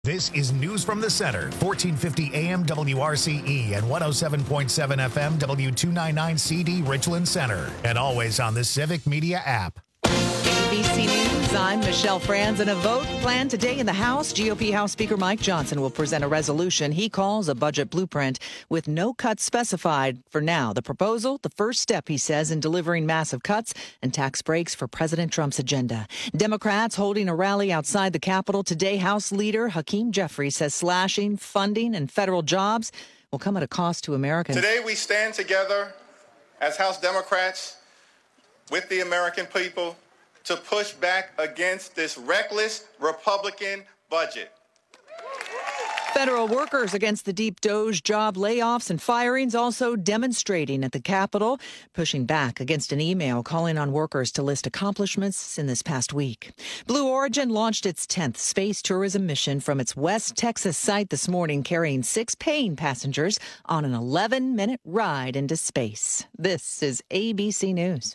This is News from the Center, 1450 AM WRCE and 107.7 FM W299CD Richland Center, and always on the Civic Media app. ABC News, I'm Michelle Franz. And a vote planned today in the House. GOP House Speaker Mike Johnson will present a resolution he calls a budget blueprint with no cuts specified. For now, the proposal, the first step, he says, in delivering massive cuts and tax breaks for President Trump's agenda. Democrats holding a rally outside the Capitol today. House Leader Hakeem Jeffries says slashing funding and federal jobs will come at a cost to Americans. Today we stand together as House Democrats with the American people to push back against this reckless Republican budget. Federal workers against the deep DOGE job layoffs and firings also demonstrating at the Capitol, pushing back against an email calling on workers to list accomplishments in this past week. Blue Origin launched its 10th space tourism mission from its West Texas site this morning, carrying 6 paying passengers on an 11-minute ride into space. This is ABC News.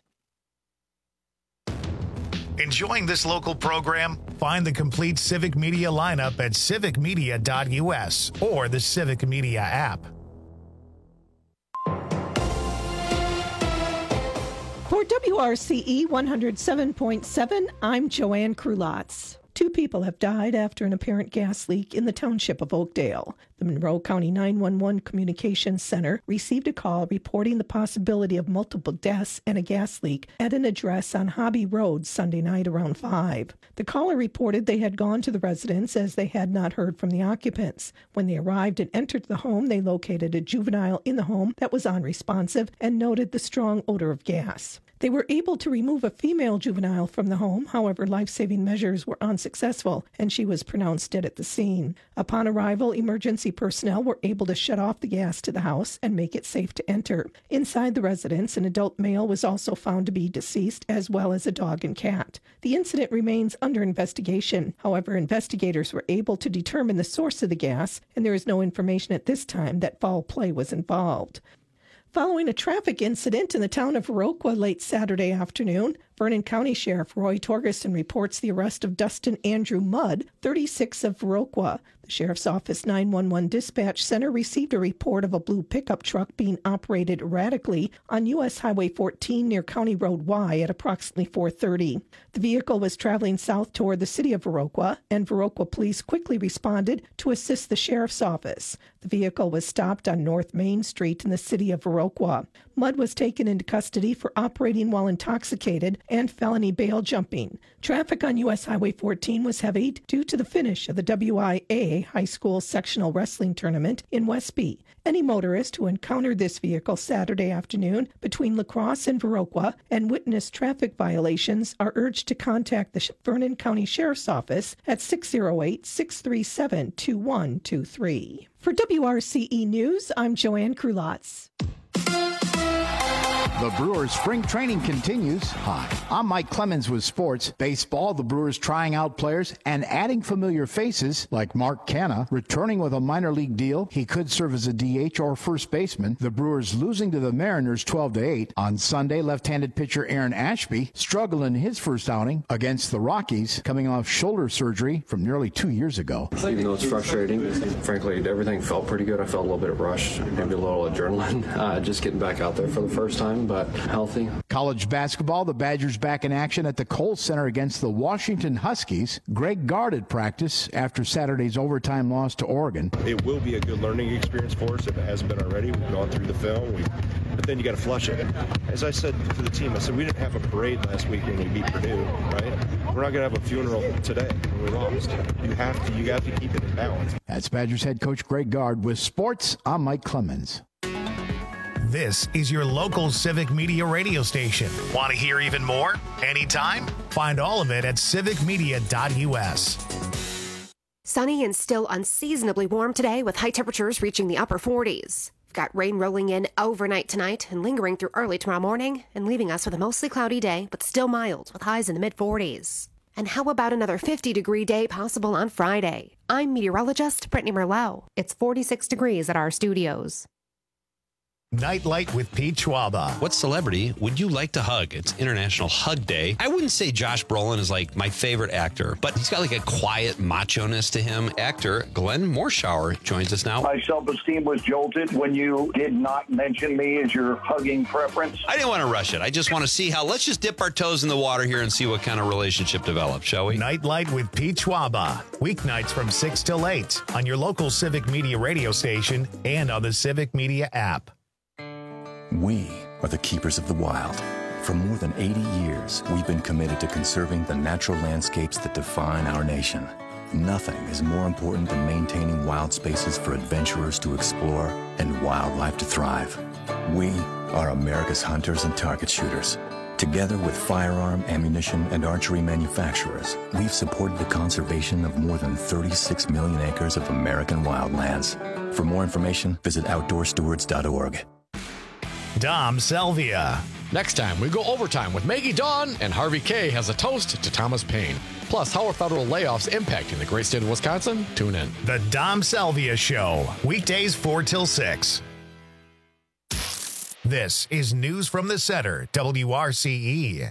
Enjoying this local program? Find the complete Civic Media lineup at civicmedia.us or the Civic Media app. For WRCE 107.7, I'm Joanne Krulotz. 2 people have died after an apparent gas leak in the township of Oakdale. The Monroe County 911 Communications Center received a call reporting the possibility of multiple deaths and a gas leak at an address on Hobby Road Sunday night around 5. The caller reported they had gone to the residence as they had not heard from the occupants. When they arrived and entered the home, they located a juvenile in the home that was unresponsive and noted the strong odor of gas. They were able to remove a female juvenile from the home. However, life-saving measures were unsuccessful, and she was pronounced dead at the scene. Upon arrival, emergency personnel were able to shut off the gas to the house and make it safe to enter. Inside the residence, an adult male was also found to be deceased, as well as a dog and cat. The incident remains under investigation. However, investigators were able to determine the source of the gas, and there is no information at this time that foul play was involved. Following a traffic incident in the town of Viroqua late Saturday afternoon, Vernon County Sheriff Roy Torgerson reports the arrest of Dustin Andrew Mudd, 36 of Viroqua. The Sheriff's Office 911 Dispatch Center received a report of a blue pickup truck being operated erratically on U.S. Highway 14 near County Road Y at approximately 4:30. The vehicle was traveling south toward the city of Viroqua, and Viroqua police quickly responded to assist the Sheriff's Office. The vehicle was stopped on North Main Street in the city of Viroqua. Mudd was taken into custody for operating while intoxicated and felony bail jumping. Traffic on U.S. Highway 14 was heavy due to the finish of the WIA High School Sectional Wrestling Tournament in Westby. Any motorist who encountered this vehicle Saturday afternoon between La Crosse and Viroqua and witnessed traffic violations are urged to contact the Vernon County Sheriff's Office at 608-637-2123. For WRCE News, I'm Joanne Krulotz. The Brewers' spring training continues. Hi, I'm Mike Clemens with sports. Baseball, the Brewers trying out players and adding familiar faces like Mark Canha, returning with a minor league deal. He could serve as a DH or first baseman. The Brewers losing to the Mariners 12-8. On Sunday, left-handed pitcher Aaron Ashby struggled in his first outing against the Rockies, coming off shoulder surgery from nearly 2 years ago. Even though it's frustrating, frankly, everything felt pretty good. I felt a little bit of rush, maybe a little adrenaline, just getting back out there for the first time, but healthy. College basketball, the Badgers back in action at the Kohl Center against the Washington Huskies. Greg Gard at practice after Saturday's overtime loss to Oregon. It will be a good learning experience for us if it hasn't been already. We've gone through the film, but then you got to flush it. As I said to the team, I said we didn't have a parade last week when we beat Purdue, right? We're not going to have a funeral today when we lost. You have to keep it in balance. That's Badgers head coach Greg Gard. With sports, I'm Mike Clemens. This is your local Civic Media radio station. Want to hear even more? Anytime? Find all of it at civicmedia.us. Sunny and still unseasonably warm today with high temperatures reaching the upper 40s. We've got rain rolling in overnight tonight and lingering through early tomorrow morning and leaving us with a mostly cloudy day, but still mild with highs in the mid-40s. And how about another 50-degree day possible on Friday? I'm meteorologist Brittany Merlot. It's 46 degrees at our studios. Nightlight with Pete Schwaba. What celebrity would you like to hug? It's International Hug Day. I wouldn't say Josh Brolin is like my favorite actor, but he's got like a quiet macho-ness to him. Actor Glenn Morshower joins us now. My self-esteem was jolted when you did not mention me as your hugging preference. I didn't want to rush it. I just want to see how, let's just dip our toes in the water here and see what kind of relationship develops, shall we? Nightlight with Pete Schwaba. Weeknights from 6 till 8 on your local Civic Media radio station and on the Civic Media app. We are the keepers of the wild. For more than 80 years, we've been committed to conserving the natural landscapes that define our nation. Nothing is more important than maintaining wild spaces for adventurers to explore and wildlife to thrive. We are America's hunters and target shooters. Together with firearm, ammunition, and archery manufacturers, we've supported the conservation of more than 36 million acres of American wildlands. For more information, visit OutdoorStewards.org. Dom Selvia. Next time, we go overtime with Maggie Dawn, and Harvey K has a toast to Thomas Paine. Plus, how are federal layoffs impacting the great state of Wisconsin? Tune in. The Dom Selvia Show, weekdays 4 till 6. This is News from the Center, WRCE.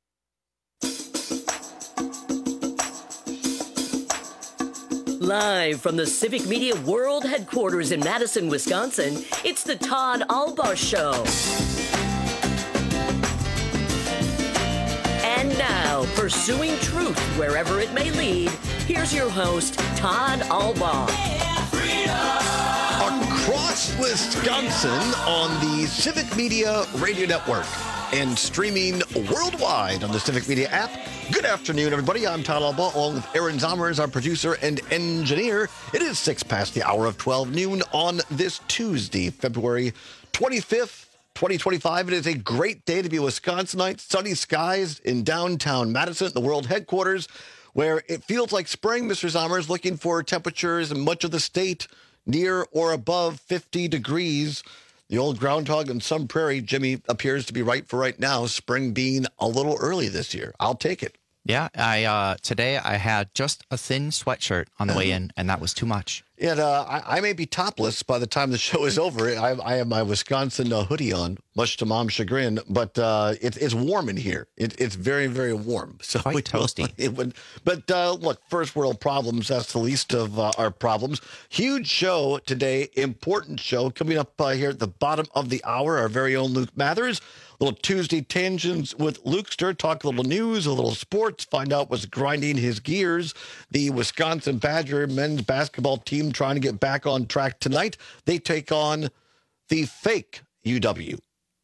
Live from the Civic Media World Headquarters in Madison, Wisconsin, it's the Todd Albaugh Show. And now, pursuing truth wherever it may lead, here's your host, Todd Albaugh. Across Wisconsin on the Civic Media Radio Network and streaming worldwide on the Civic Media app. Good afternoon, everybody. I'm Todd Albaugh, along with Aaron Zommers, our producer and engineer. It is 6 past the hour of 12 noon on this Tuesday, February 25th, 2025. It is a great day to be a Wisconsinite. Sunny skies in downtown Madison, the world headquarters, where it feels like spring. Mr. Zommers looking for temperatures in much of the state near or above 50 degrees. The old groundhog in Sun Prairie, Jimmy, appears to be right for right now, spring being a little early this year. I'll take it. Yeah, today I had just a thin sweatshirt on the way in, and that was too much. And I may be topless by the time the show is over. I have my Wisconsin hoodie on, much to Mom's chagrin, but it's warm in here. It's very, very warm. So quite toasty. Look, first world problems, that's the least of our problems. Huge show today, important show, coming up here at the bottom of the hour, our very own Luke Mathers. Little Tuesday tangents with Lukester, talk a little news, a little sports, find out what's grinding his gears. The Wisconsin Badger men's basketball team trying to get back on track tonight. They take on the fake UW.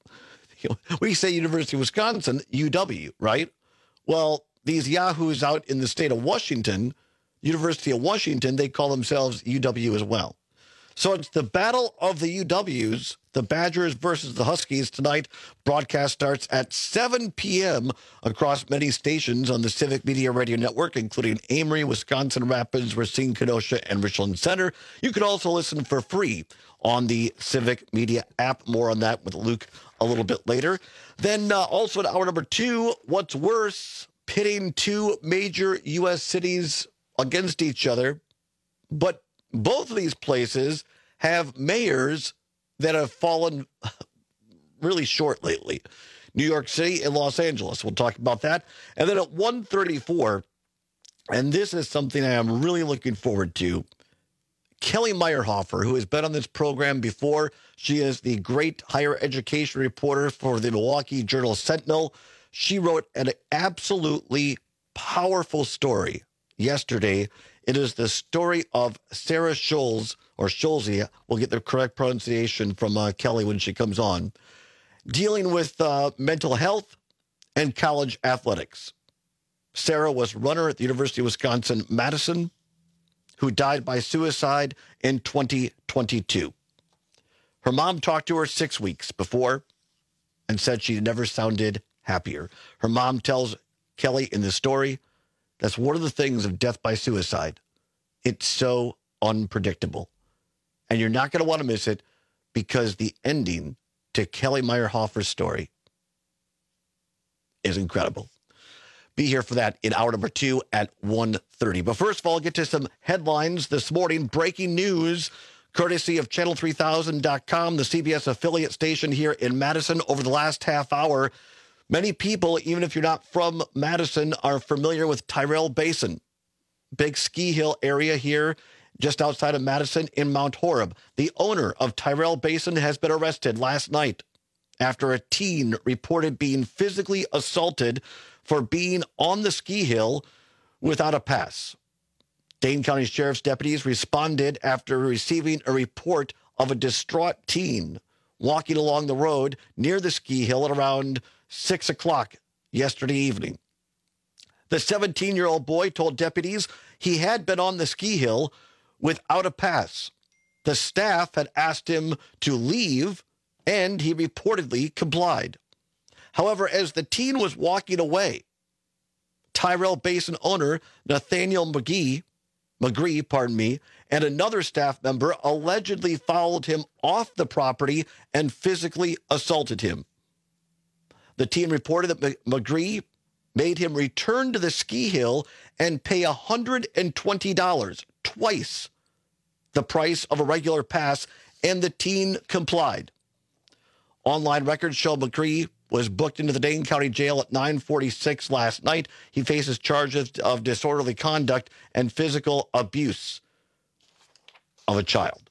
We say University of Wisconsin, UW, right? Well, these yahoos out in the state of Washington, University of Washington, they call themselves UW as well. So it's the battle of the UWs, the Badgers versus the Huskies tonight. Broadcast starts at 7 p.m. across many stations on the Civic Media Radio Network, including Amory, Wisconsin Rapids, Racine, Kenosha, and Richland Center. You can also listen for free on the Civic Media app. More on that with Luke a little bit later. Then also in hour number 2, what's worse, pitting two major U.S. cities against each other, but both of these places have mayors that have fallen really short lately. New York City and Los Angeles. We'll talk about that. And then at 1:34, and this is something I am really looking forward to, Kelly Meyerhofer, who has been on this program before. She is the great higher education reporter for the Milwaukee Journal-Sentinel. She wrote an absolutely powerful story yesterday. It is the story of Sarah Schulze, or Schulze, we'll get the correct pronunciation from Kelly when she comes on, dealing with mental health and college athletics. Sarah was runner at the University of Wisconsin-Madison, who died by suicide in 2022. Her mom talked to her 6 weeks before and said she never sounded happier. Her mom tells Kelly in the story, that's one of the things of death by suicide. It's so unpredictable. And you're not going to want to miss it because the ending to Kelly Meyerhofer's story is incredible. Be here for that in hour number 2 at 1:30. But first of all, get to some headlines this morning. Breaking news. Courtesy of Channel3000.com, the CBS affiliate station here in Madison. Over the last half hour, many people, even if you're not from Madison, are familiar with Tyrrell Basin. Big ski hill area here just outside of Madison in Mount Horeb. The owner of Tyrrell Basin has been arrested last night after a teen reported being physically assaulted for being on the ski hill without a pass. Dane County Sheriff's deputies responded after receiving a report of a distraught teen walking along the road near the ski hill at around 6 o'clock yesterday evening. The 17-year-old boy told deputies he had been on the ski hill without a pass. The staff had asked him to leave, and he reportedly complied. However, as the teen was walking away, Tyrrell Basin owner Nathaniel McGree, and another staff member allegedly followed him off the property and physically assaulted him. The teen reported that McGree made him return to the ski hill and pay $120, twice the price of a regular pass, and the teen complied. Online records show McGree was booked into the Dane County Jail at 9:46 last night. He faces charges of disorderly conduct and physical abuse of a child.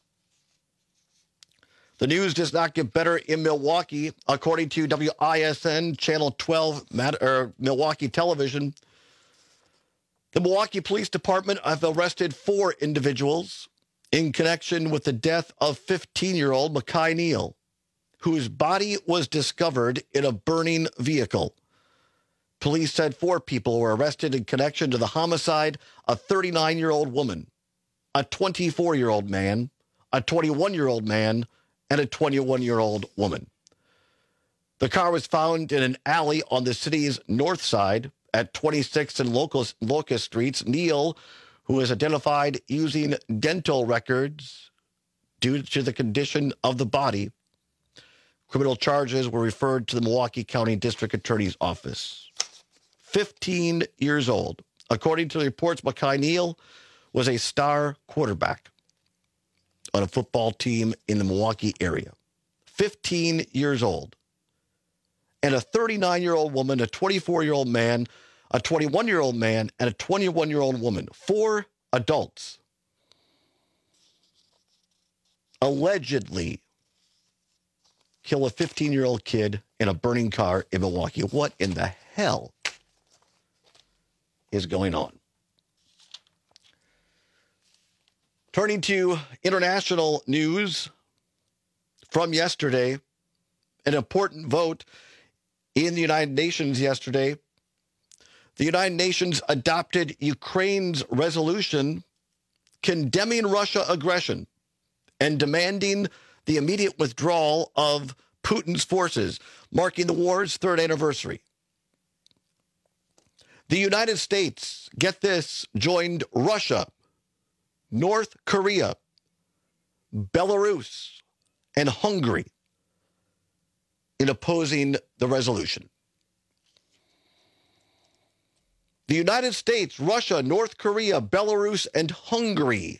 The news does not get better in Milwaukee. According to WISN Channel 12 Milwaukee Television, the Milwaukee Police Department have arrested 4 individuals in connection with the death of 15-year-old Makai Neal, whose body was discovered in a burning vehicle. Police said 4 people were arrested in connection to the homicide: a 39-year-old woman, a 24-year-old man, a 21-year-old man, and a 21-year-old woman. The car was found in an alley on the city's north side at 26th and Locust Streets. Neal, who was identified using dental records due to the condition of the body, criminal charges were referred to the Milwaukee County District Attorney's Office. 15 years old. According to the reports, Makai Neal was a star quarterback on a football team in the Milwaukee area. 15 years old. And a 39-year-old woman, a 24-year-old man, a 21-year-old man, and a 21-year-old woman. 4 adults allegedly kill a 15-year-old kid in a burning car in Milwaukee. What in the hell is going on? Turning to international news from yesterday, an important vote in the United Nations yesterday. The United Nations adopted Ukraine's resolution condemning Russia aggression and demanding the immediate withdrawal of Putin's forces, marking the war's 3rd anniversary. The United States, get this, joined Russia, North Korea, Belarus, and Hungary in opposing the resolution. The United States, Russia, North Korea, Belarus, and Hungary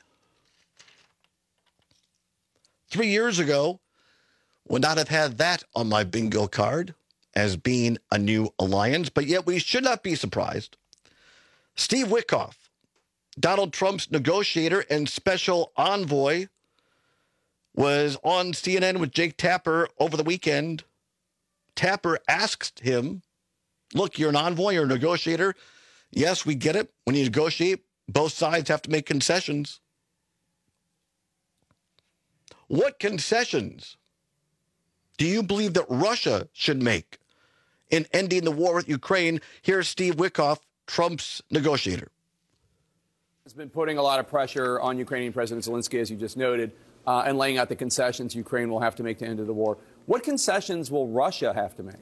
3 years ago would not have had that on my bingo card as being a new alliance, but yet we should not be surprised. Steve Witkoff, Donald Trump's negotiator and special envoy, was on CNN with Jake Tapper over the weekend. Tapper asked him, look, you're an envoy, you're a negotiator. Yes, we get it. When you negotiate, both sides have to make concessions. What concessions do you believe that Russia should make in ending the war with Ukraine? Here's Steve Witkoff, Trump's negotiator. Has been putting a lot of pressure on Ukrainian President Zelensky, as you just noted, and laying out the concessions Ukraine will have to make to end the war. What concessions will Russia have to make?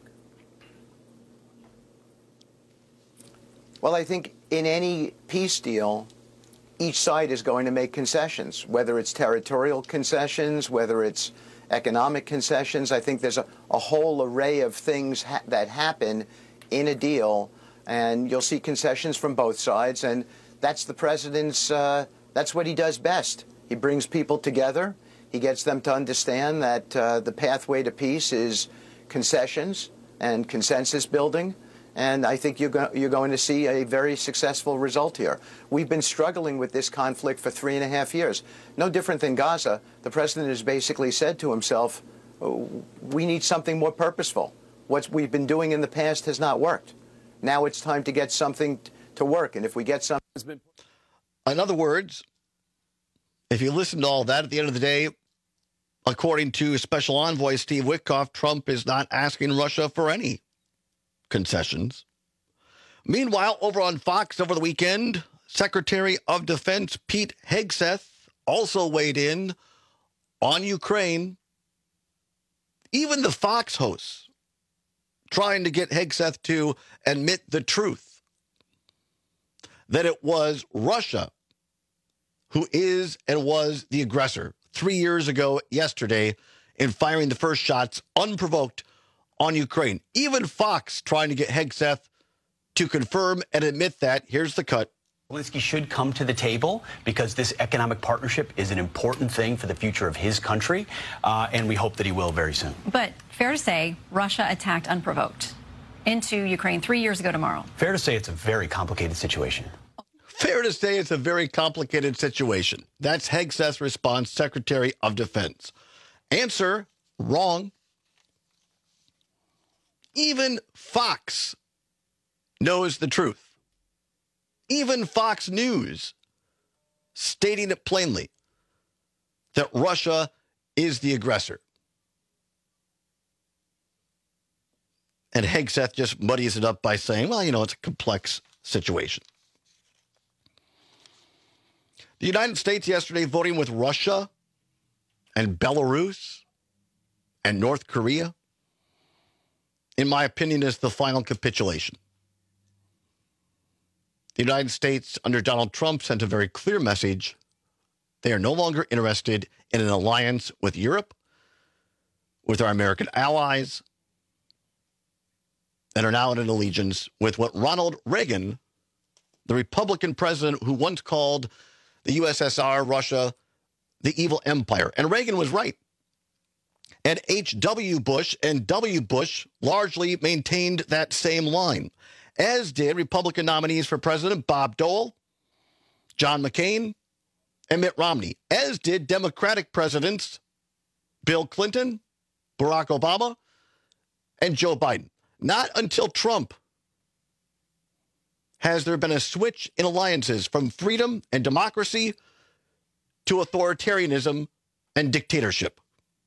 Well, I think in any peace deal, each side is going to make concessions, whether it's territorial concessions, whether it's economic concessions. I think there's a whole array of things that happen in a deal, and you'll see concessions from both sides. And that's the president's, that's what he does best. He brings people together. He gets them to understand that the pathway to peace is concessions and consensus building. And I think you're going to see a very successful result here. We've been struggling with this conflict for 3.5 years. No different than Gaza. The president has basically said to himself, we need something more purposeful. What we've been doing in the past has not worked. Now it's time to get something to work. And if we get something... In other words, if you listen to all that, at the end of the day, according to Special Envoy Steve Witkoff, Trump is not asking Russia for any concessions. Meanwhile, over on Fox over the weekend, Secretary of Defense Pete Hegseth also weighed in on Ukraine. Even the Fox hosts trying to get Hegseth to admit the truth that it was Russia who is and was the aggressor 3 years ago yesterday in firing the first shots unprovoked on Ukraine. Even Fox trying to get Hegseth to confirm and admit that. Here's the cut. Zelensky should come to the table because this economic partnership is an important thing for the future of his country, and we hope that he will very soon. But fair to say, Russia attacked unprovoked into Ukraine 3 years ago tomorrow. Fair to say it's a very complicated situation. Fair to say it's a very complicated situation. That's Hegseth's response, Secretary of Defense. Answer, wrong. Even Fox knows the truth. Even Fox News stating it plainly that Russia is the aggressor. And Hegseth just muddies it up by saying, well, it's a complex situation. The United States yesterday voting with Russia and Belarus and North Korea, in my opinion, is the final capitulation. The United States, under Donald Trump, sent a very clear message. They are no longer interested in an alliance with Europe, with our American allies, and are now in an allegiance with what Ronald Reagan, the Republican president who once called the USSR, Russia, the evil empire. And Reagan was right. And H.W. Bush and W. Bush largely maintained that same line, as did Republican nominees for president Bob Dole, John McCain, and Mitt Romney, as did Democratic presidents Bill Clinton, Barack Obama, and Joe Biden. Not until Trump has there been a switch in alliances from freedom and democracy to authoritarianism and dictatorship.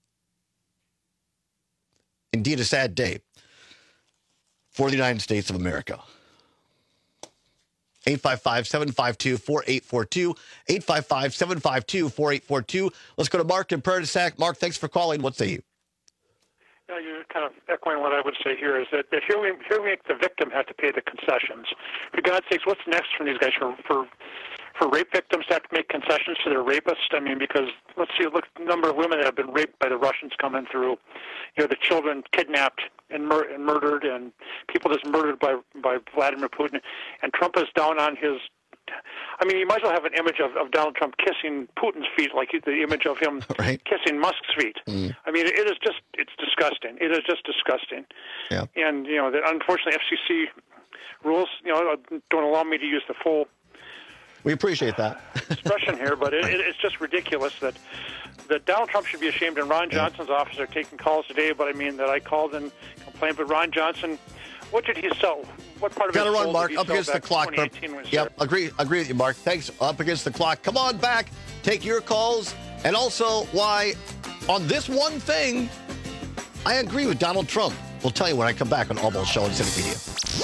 Indeed, a sad day for the United States of America. 855-752-4842. 855-752-4842. Let's go to Mark in Prairie du Sac. Mark, thanks for calling. What say you? You're kind of echoing what I would say here is that here we make the victim have to pay the concessions. For God's sakes, what's next from these guys? For rape victims to have to make concessions to their rapists? I mean, because look at the number of women that have been raped by the Russians coming through. The children kidnapped and murdered, and people just murdered by Vladimir Putin. And Trump is down on his. I mean, you might as well have an image of Donald Trump kissing Putin's feet, like the image of him kissing Musk's feet. I mean, it's disgusting. It is just disgusting. Yeah. And, that unfortunately FCC rules, don't allow me to use the full. We appreciate that expression here, but it's just ridiculous that Donald Trump should be ashamed. And Ron Johnson's office are taking calls today, but I mean that I called and complained. But Ron Johnson, what did he sell? What part of Gotta his run, Mark. Up against the clock. Yep, agree with you, Mark. Thanks. Up against the clock. Come on back. Take your calls. And also why, on this one thing, I agree with Donald Trump. We'll tell you when I come back on Allball Show and Civic Media.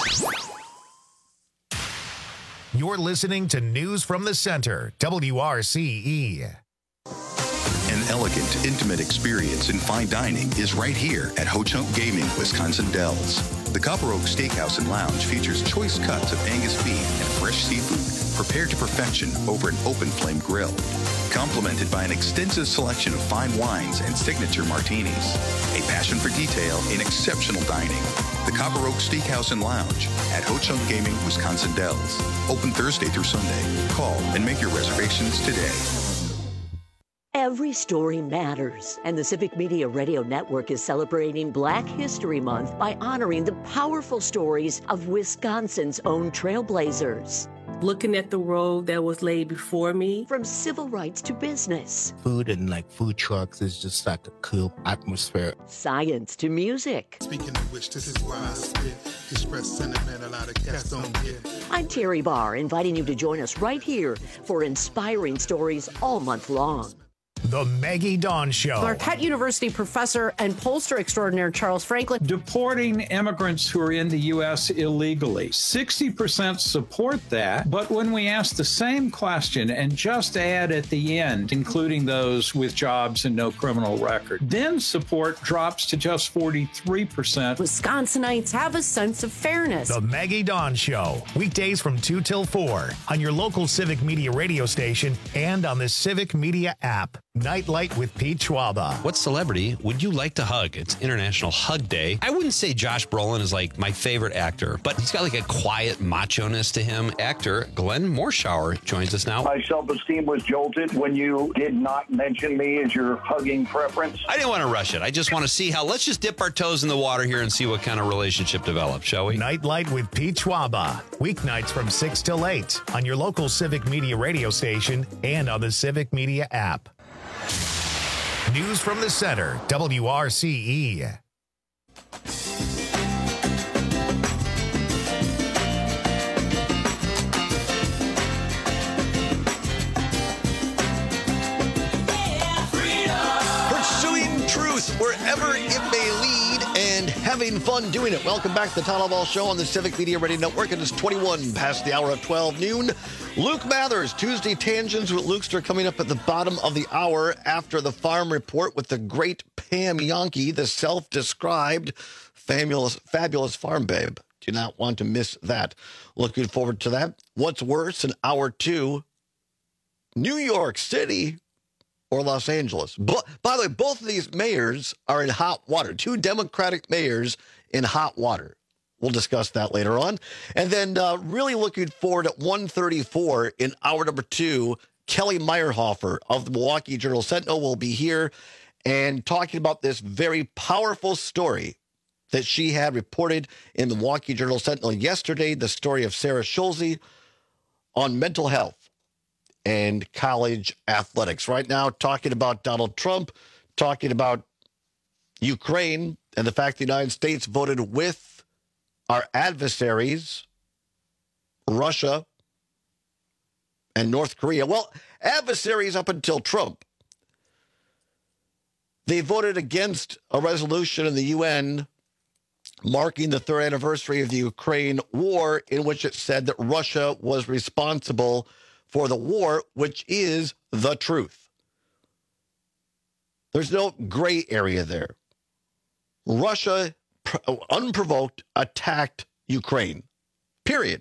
You're listening to News from the Center, WRCE. An elegant, intimate experience in fine dining is right here at Ho Chunk Gaming, Wisconsin Dells. The Copper Oak Steakhouse and Lounge features choice cuts of Angus beef and fresh seafood prepared to perfection over an open flame grill, complemented by an extensive selection of fine wines and signature martinis. A passion for detail in exceptional dining. The Copper Oak Steakhouse and Lounge at Ho Chunk Gaming, Wisconsin Dells. Open Thursday through Sunday. Call and make your reservations today. Every story matters, and the Civic Media Radio Network is celebrating Black History Month by honoring the powerful stories of Wisconsin's own trailblazers. Looking at the road that was laid before me. From civil rights to business. Food and food trucks is just like a cool atmosphere. Science to music. Speaking of which, this is why I spit. Express sentiment a lot of cats don't get. I'm Terry Barr, inviting you to join us right here for inspiring stories all month long. The Maggie Dawn Show. Marquette University professor and pollster extraordinaire Charles Franklin. Deporting immigrants who are in the U.S. illegally. 60% support that, but when we ask the same question and just add at the end, including those with jobs and no criminal record, then support drops to just 43%. Wisconsinites have a sense of fairness. The Maggie Dawn Show. Weekdays from 2 till 4 on your local Civic Media radio station and on the Civic Media app. Nightlight with Pete Schwaba. What celebrity would you like to hug? It's International Hug Day. I wouldn't say Josh Brolin is my favorite actor, but he's got a quiet macho-ness to him. Actor Glenn Morshower joins us now. My self-esteem was jolted when you did not mention me as your hugging preference. I didn't want to rush it. I just want to see let's just dip our toes in the water here and see what kind of relationship develops, shall we? Nightlight with Pete Schwaba. Weeknights from 6 till 8 on your local Civic Media radio station and on the Civic Media app. News from the Center, WRCE. Pursuing truth wherever it may lead and having fun doing it. Welcome back to the Town Hall Show on the Civic Media Radio Network. It is 21 past the hour of 12 noon. Luke Mathers, Tuesday Tangents with Lukester coming up at the bottom of the hour after the Farm Report with the great Pam Yonke, the self-described fabulous farm babe. Do not want to miss that. Looking forward to that. What's worse in hour 2, New York City or Los Angeles? By the way, both of these mayors are in hot water. 2 Democratic mayors in hot water. We'll discuss that later on. And then really looking forward at 1:34 in hour number 2, Kelly Meyerhofer of the Milwaukee Journal-Sentinel will be here and talking about this very powerful story that she had reported in the Milwaukee Journal-Sentinel yesterday, the story of Sarah Schulze on mental health and college athletics. Right now, talking about Donald Trump, talking about Ukraine and the fact the United States voted with our adversaries, Russia and North Korea. Well, adversaries up until Trump. They voted against a resolution in the UN marking the 3rd anniversary of the Ukraine war, in which it said that Russia was responsible for the war, which is the truth. There's no gray area there. Russia unprovoked attacked Ukraine. Period.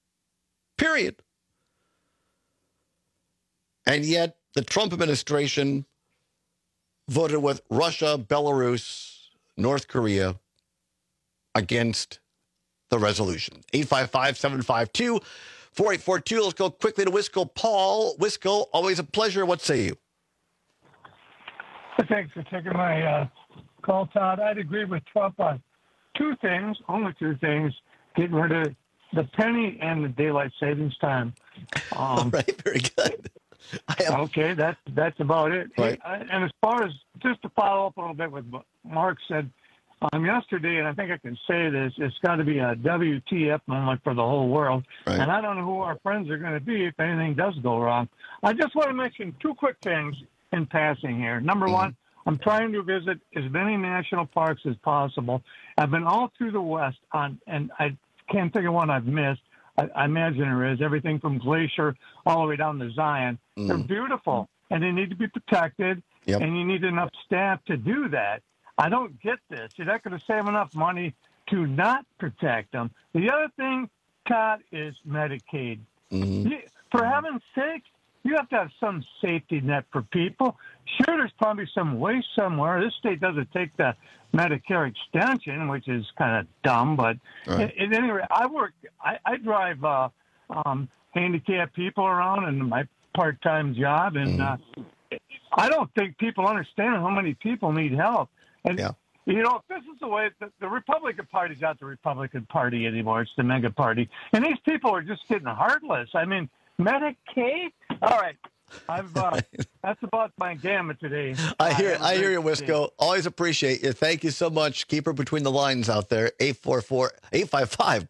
And yet the Trump administration voted with Russia, Belarus, North Korea against the resolution. 855-752-4842. Let's go quickly to Wisco. Paul. Wisco, always a pleasure. What say you? Thanks for taking my call, Todd. I'd agree with Trump on 2 things, only 2 things, getting rid of the penny and the daylight savings time. All right, very good. Okay, that's about it. Right. And as far as, just to follow up a little bit with what Mark said yesterday, and I think I can say this, it's got to be a WTF moment for the whole world. Right. And I don't know who our friends are going to be if anything does go wrong. I just want to mention 2 quick things in passing here. Number one, I'm trying to visit as many national parks as possible. I've been all through the West, and I can't think of one I've missed. I imagine there is, everything from Glacier all the way down to Zion. They're beautiful, and they need to be protected, and you need enough staff to do that. I don't get this. You're not going to save enough money to not protect them. The other thing, Todd, is Medicaid. For heaven's sake, you have to have some safety net for people. Sure, there's probably some way somewhere. This state doesn't take the Medicare extension, which is kind of dumb. But at any rate, I drive handicapped people around in my part-time job, and I don't think people understand how many people need help. And, you know, if this is the way, the Republican Party's not the Republican Party anymore. It's the mega party. And these people are just getting heartless. I mean, Medicaid? All right. That's about my gamut today. I hear you, Wisco. Always appreciate you. Thank you so much. Keep her between the lines out there. 855,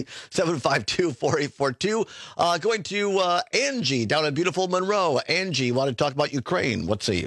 752-4842. Going to Angie down in beautiful Monroe. Angie, want to talk about Ukraine. What say you?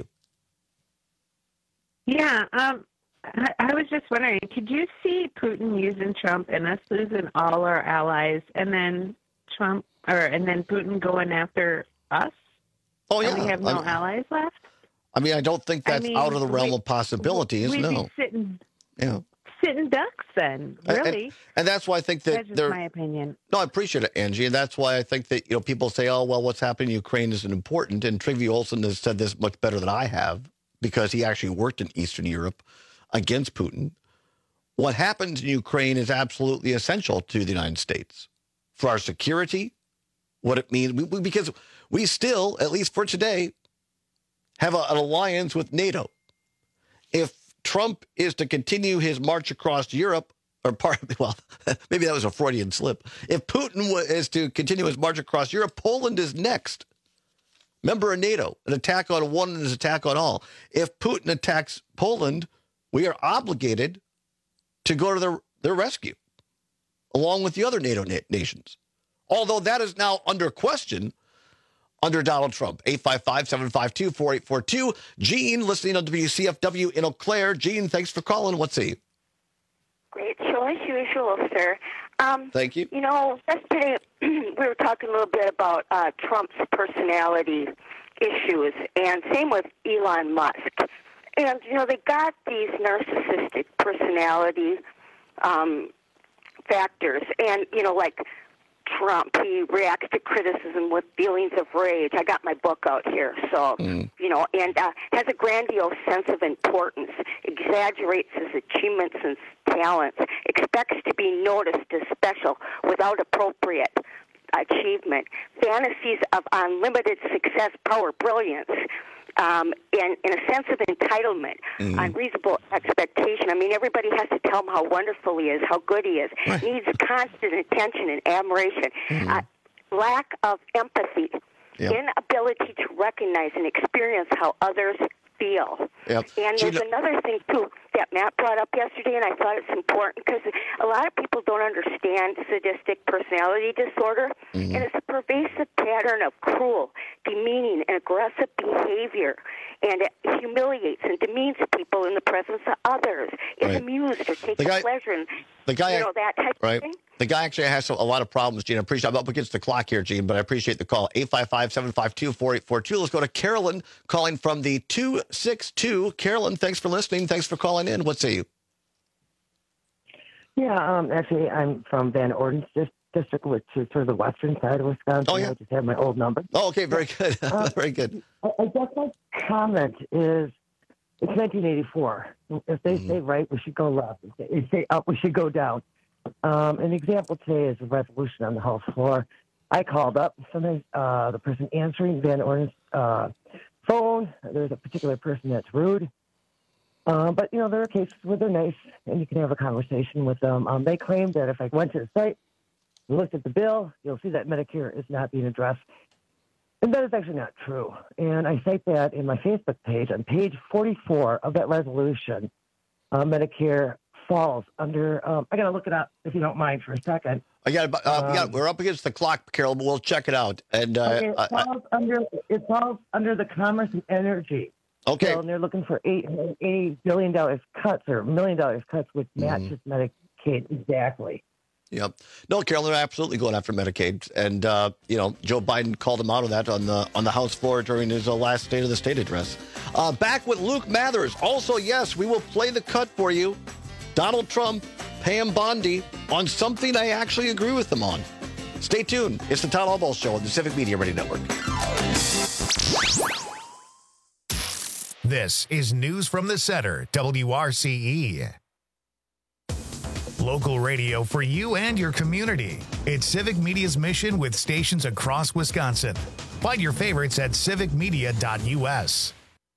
Yeah, I was just wondering, could you see Putin using Trump and us losing all our allies, and then Putin going after us? Oh, yeah. And we have no allies left? I mean, I don't think that's out of the realm of possibilities, we'd no. Be sitting Yeah. sitting ducks then, really. And that's why I think that that's just my opinion. No, I appreciate it, Angie. And that's why I think that, you know, people say, oh, well, what's happening in Ukraine isn't important. And Trygve Olsen has said this much better than I have because he actually worked in Eastern Europe against Putin. What happens in Ukraine is absolutely essential to the United States for our security, what it means, because we still, at least for today, have an alliance with NATO. If Trump is to continue his march across Europe, maybe that was a Freudian slip. If Putin is to continue his march across Europe, Poland is next. Member of NATO, an attack on one is an attack on all. If Putin attacks Poland, we are obligated to go to their rescue, along with the other NATO nations. Although that is now under question under Donald Trump. 855-752-4842. Gene, listening on WCFW in Eau Claire. Gene, thanks for calling. What's he? Great show as usual, sir. Thank you. You know, yesterday we were talking a little bit about Trump's personality issues, and same with Elon Musk. And, you know, they got these narcissistic personality factors. And, you know, like Trump, he reacts to criticism with feelings of rage. I got my book out here. So, you know, and has a grandiose sense of importance, exaggerates his achievements and talents, expects to be noticed as special without appropriate achievement, fantasies of unlimited success, power, brilliance, and a sense of entitlement, unreasonable expectation. I mean, everybody has to tell him how wonderful he is, how good he is. Right. Needs constant attention and admiration. Lack of empathy, inability to recognize and experience how others feel. And there's another thing, too, that Matt brought up yesterday, and I thought it's important because a lot of people don't understand sadistic personality disorder, and it's a pervasive pattern of cruel, demeaning, and aggressive behavior, and it humiliates and demeans people in the presence of others. It's amused or takes pleasure in that type of thing. The guy actually has a lot of problems, Gene. I appreciate. I'm up against the clock here, Gene, but I appreciate the call. 855-752-4842. Let's go to Carolyn calling from the 262. Carolyn, thanks for listening. Thanks for calling in. What say you? Yeah, actually, I'm from Van Orden District, which is sort of the western side of Wisconsin. Oh, yeah. I just have my old number. Oh, okay. Very good. Very good. I guess my comment is it's 1984. If they say right, we should go left. If they say up, we should go down. An example today is a resolution on the House floor. I called up. Sometimes the person answering Van Orden's phone, there's a particular person that's rude. But, you know, there are cases where they're nice, and you can have a conversation with them. They claim that if I went to the site, looked at the bill, you'll see that Medicare is not being addressed. And that is actually not true. And I cite that in my Facebook page. On page 44 of that resolution, Medicare falls under, I got to look it up if you don't mind for a second. We're up against the clock, Carol, but we'll check it out. And it falls under the Commerce and Energy. Okay. So, and they're looking for $80 billion cuts or $1 million cuts, which matches Medicaid exactly. Yep. No, Carol, they're absolutely going after Medicaid. And, you know, Joe Biden called him out of that on the House floor during his last State of the State address. Back with Luke Mathers. Also, yes, we will play the cut for you. Donald Trump, Pam Bondi, on something I actually agree with them on. Stay tuned. It's the Todd Albaugh Show on the Civic Media Radio Network. This is News from the Center, WRCE. Local radio for you and your community. It's Civic Media's mission with stations across Wisconsin. Find your favorites at civicmedia.us.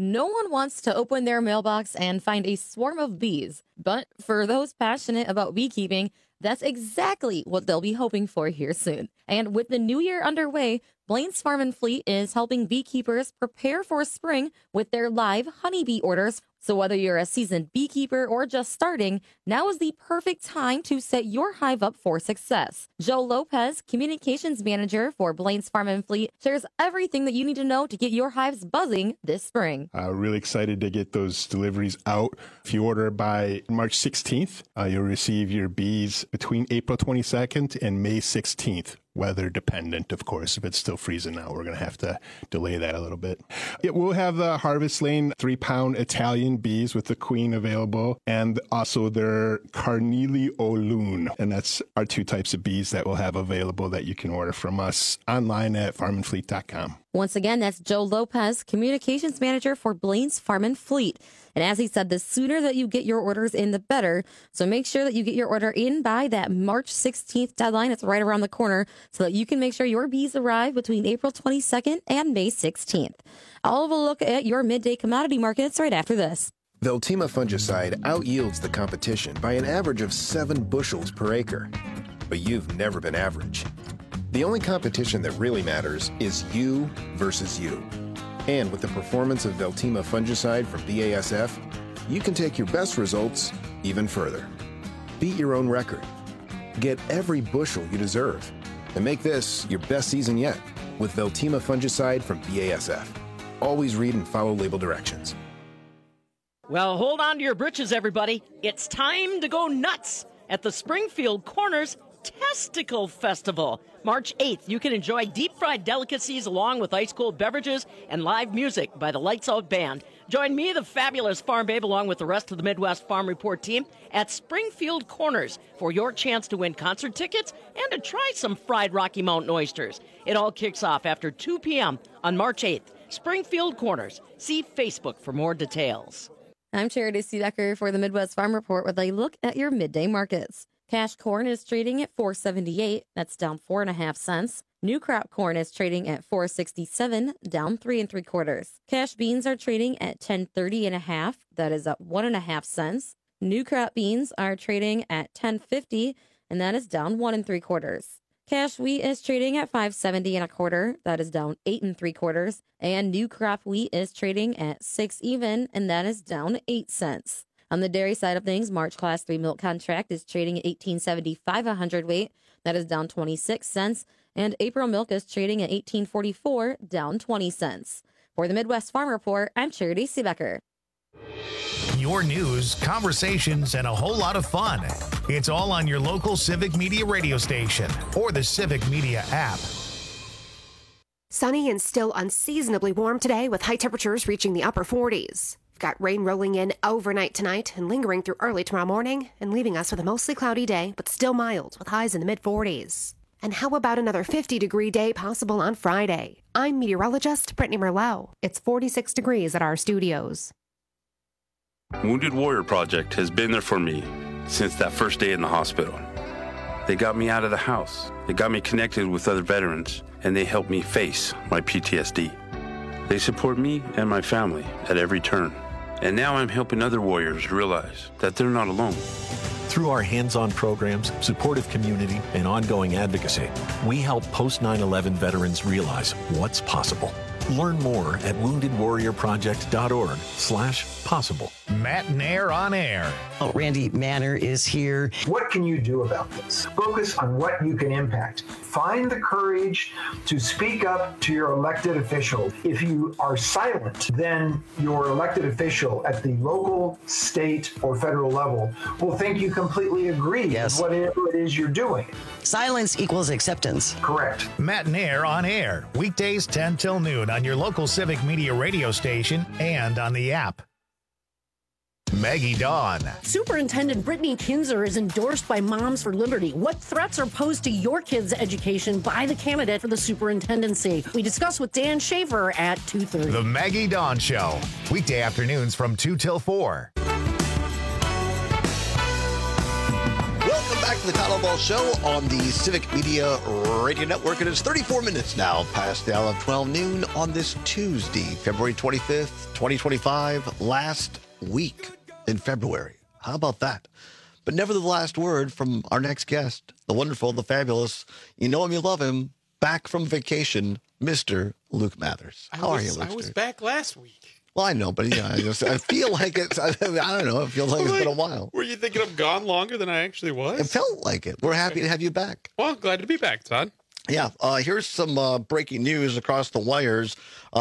No one wants to open their mailbox and find a swarm of bees. But for those passionate about beekeeping, that's exactly what they'll be hoping for here soon. And with the new year underway, Blaine's Farm and Fleet is helping beekeepers prepare for spring with their live honeybee orders. So whether you're a seasoned beekeeper or just starting, now is the perfect time to set your hive up for success. Joe Lopez, Communications Manager for Blaine's Farm and Fleet, shares everything that you need to know to get your hives buzzing this spring. Really excited to get those deliveries out. If you order by March 16th, you'll receive your bees between April 22nd and May 16th. Weather dependent, of course. If it's still freezing out, we're going to have to delay that a little bit. It will have the Harvest Lane 3-pound Italian bees with the queen available, and also their Carnelian Lune. And that's our 2 types of bees that we'll have available that you can order from us online at farmandfleet.com. Once again, that's Joe Lopez, Communications Manager for Blaine's Farm and Fleet. And as he said, the sooner that you get your orders in, the better. So make sure that you get your order in by that March 16th deadline. It's right around the corner, so that you can make sure your bees arrive between April 22nd and May 16th. I'll have a look at your midday commodity markets right after this. Veltima fungicide outyields the competition by an average of 7 bushels per acre. But you've never been average. The only competition that really matters is you versus you. And with the performance of Veltima fungicide from BASF, you can take your best results even further. Beat your own record. Get every bushel you deserve. And make this your best season yet with Veltima fungicide from BASF. Always read and follow label directions. Well, hold on to your britches, everybody. It's time to go nuts at the Springfield Corners Testicle Festival. March 8th, you can enjoy deep-fried delicacies along with ice-cold beverages and live music by the Lights Out Band. Join me, the fabulous Farm Babe, along with the rest of the Midwest Farm Report team at Springfield Corners for your chance to win concert tickets and to try some fried Rocky Mountain oysters. It all kicks off after 2 p.m. on March 8th. Springfield Corners. See Facebook for more details. I'm Charity Seebecker for the Midwest Farm Report with a look at your midday markets. Cash corn is trading at $4.78. That's down 4.5 cents. New crop corn is trading at $4.67, down 3 3/4. Cash beans are trading at $10.30.5. That is up 1.5 cents. New crop beans are trading at $10.50, and that is down 1 3/4. Cash wheat is trading at $5.70 1/4. That is down 8 3/4. And new crop wheat is trading at 6 even, and that is down 8 cents. On the dairy side of things, March Class 3 milk contract is trading at $18.75 a hundredweight. That is down 26 cents. And April milk is trading at $18.44, down 20 cents. For the Midwest Farm Report, I'm Charity Seebecker. Your news, conversations, and a whole lot of fun. It's all on your local Civic Media radio station or the Civic Media app. Sunny and still unseasonably warm today with high temperatures reaching the upper 40s. Got rain rolling in overnight tonight and lingering through early tomorrow morning and leaving us with a mostly cloudy day, but still mild with highs in the mid-40s. And how about another 50-degree day possible on Friday? I'm meteorologist Brittany Merlot. It's 46 degrees at our studios. Wounded Warrior Project has been there for me since that first day in the hospital. They got me out of the house. They got me connected with other veterans, and they helped me face my PTSD. They support me and my family at every turn. And now I'm helping other warriors realize that they're not alone. Through our hands-on programs, supportive community, and ongoing advocacy, we help post-9/11 veterans realize what's possible. Learn more at woundedwarriorproject.org/possible. Matt Nair on air. Oh, Randy Manner is here. What can you do about this? Focus on what you can impact. Find the courage to speak up to your elected official. If you are silent, then your elected official at the local, state, or federal level will think you completely agree with whatever it is you're doing. Silence equals acceptance. Correct. Matt Nair on air, weekdays 10 till noon on your local Civic Media radio station and on the app. Maggie Dawn. Superintendent Brittany Kinzer is endorsed by Moms for Liberty. What threats are posed to your kids' education by the candidate for the superintendency? We discuss with Dan Schaefer at 2:30. The Maggie Dawn Show, weekday afternoons from 2 till 4. Welcome back to the Cottle Ball Show on the Civic Media Radio Network. It is 34 minutes now past the hour of 12 noon on this Tuesday, February 25th, 2025, last week in February. How about that? But never the last word from our next guest, the wonderful, the fabulous, you know him, you love him, back from vacation, Mr. Luke Mathers. How are you, Luke? I was back last week. Well, I know, but yeah, I feel like it's, I don't know, it feels like it's been a while. Were you thinking I'm gone longer than I actually was? It felt like it. We're happy to have you back. Well, glad to be back, Todd. Yeah, here's some breaking news across the wires,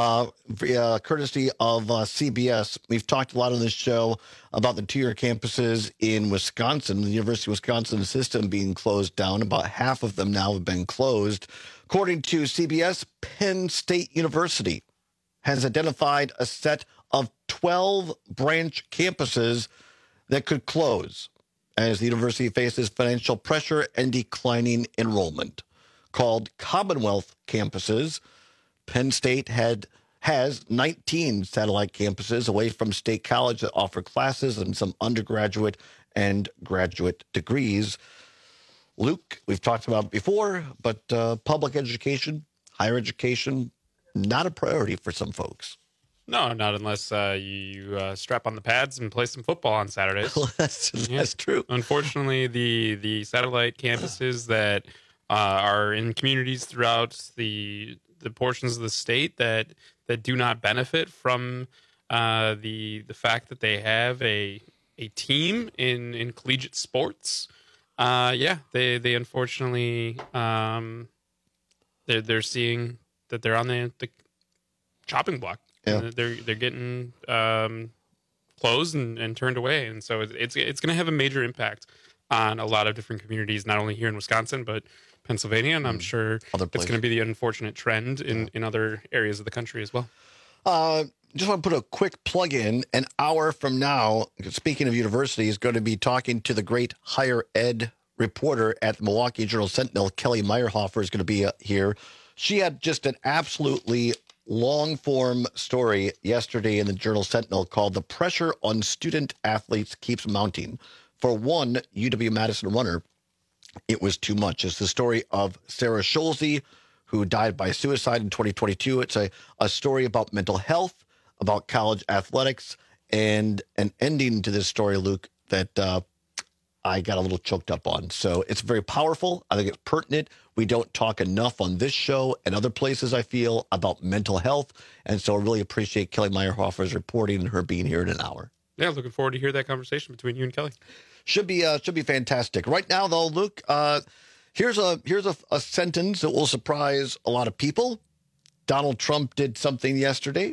courtesy of CBS. We've talked a lot on this show about the two-year campuses in Wisconsin, the University of Wisconsin system being closed down. About half of them now have been closed. According to CBS, Penn State University has identified a set of 12 branch campuses that could close as the university faces financial pressure and declining enrollment. Called Commonwealth campuses, Penn State has 19 satellite campuses away from State College that offer classes and some undergraduate and graduate degrees. Luke, we've talked about it before, but public education, higher education, not a priority for some folks. No, not unless you strap on the pads and play some football on Saturdays. Well, that's true. Unfortunately, the satellite campuses that are in communities throughout the portions of the state that do not benefit from the fact that they have a team in collegiate sports. They unfortunately they're seeing that they're on the chopping block. Yeah. They're getting closed and turned away, and so it's going to have a major impact on a lot of different communities, not only here in Wisconsin but Pennsylvania, and I'm sure it's going to be the unfortunate trend in other areas of the country as well. Just want to put a quick plug in. An hour from now, speaking of universities, going to be talking to the great higher ed reporter at the Milwaukee Journal-Sentinel, Kelly Meyerhofer, is going to be here. She had just an absolutely long-form story yesterday in the Journal-Sentinel called "The Pressure on Student Athletes Keeps Mounting." For one UW-Madison runner, it was too much. It's the story of Sarah Schulze, who died by suicide in 2022. It's a story about mental health, about college athletics, and an ending to this story, Luke, that I got a little choked up on. So it's very powerful. I think it's pertinent. We don't talk enough on this show and other places, I feel, about mental health. And so I really appreciate Kelly Meyerhofer's reporting and her being here in an hour. Yeah, looking forward to hear that conversation between you and Kelly. Should be fantastic. Right now, though, Luke, here's a sentence that will surprise a lot of people. Donald Trump did something yesterday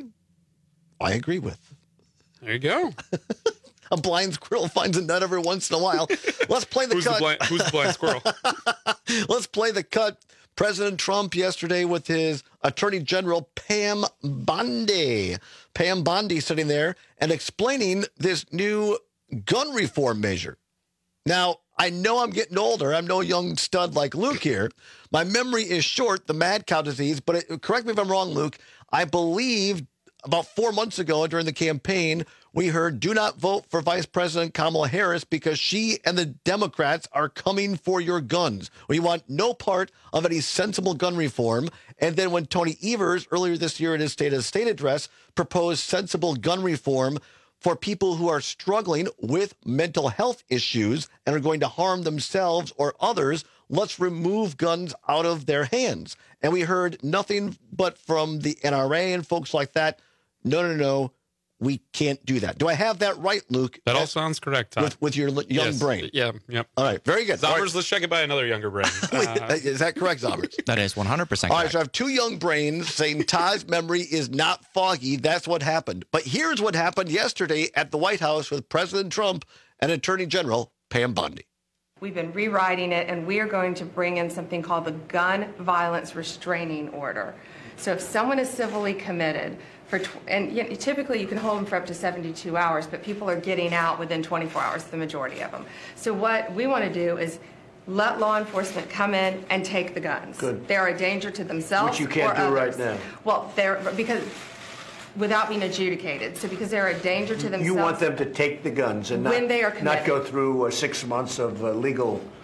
I agree with. There you go. A blind squirrel finds a nut every once in a while. Let's play the cut. Who's the blind squirrel? Let's play the cut. President Trump yesterday with his Attorney General Pam Bondi. Pam Bondi sitting there and explaining this new gun reform measure. Now, I know I'm getting older. I'm no young stud like Luke here. My memory is short, the mad cow disease, but correct me if I'm wrong, Luke. I believe about 4 months ago during the campaign, we heard do not vote for Vice President Kamala Harris because she and the Democrats are coming for your guns. We want no part of any sensible gun reform. And then when Tony Evers earlier this year in his State of the State address proposed sensible gun reform for people who are struggling with mental health issues and are going to harm themselves or others, let's remove guns out of their hands. And we heard nothing but from the NRA and folks like that. No, we can't do that. Do I have that right, Luke? That all sounds correct, Todd. With your young brain. Yeah, yep. All right, very good. Zommers, let's check it by another younger brain. Is that correct, Zommers? That is 100% correct. All right, so I have two young brains saying Todd's memory is not foggy. That's what happened. But here's what happened yesterday at the White House with President Trump and Attorney General Pam Bondi. We've been rewriting it, and we are going to bring in something called the Gun Violence Restraining Order. So if someone is civilly committed, typically you can hold them for up to 72 hours, but people are getting out within 24 hours, the majority of them. So what we want to do is let law enforcement come in and take the guns. Good. They're a danger to themselves. Which you can't do others. right now. Well, because without being adjudicated. So because they're a danger to themselves. You want them to take the guns and when they are not committed. go through 6 months of legal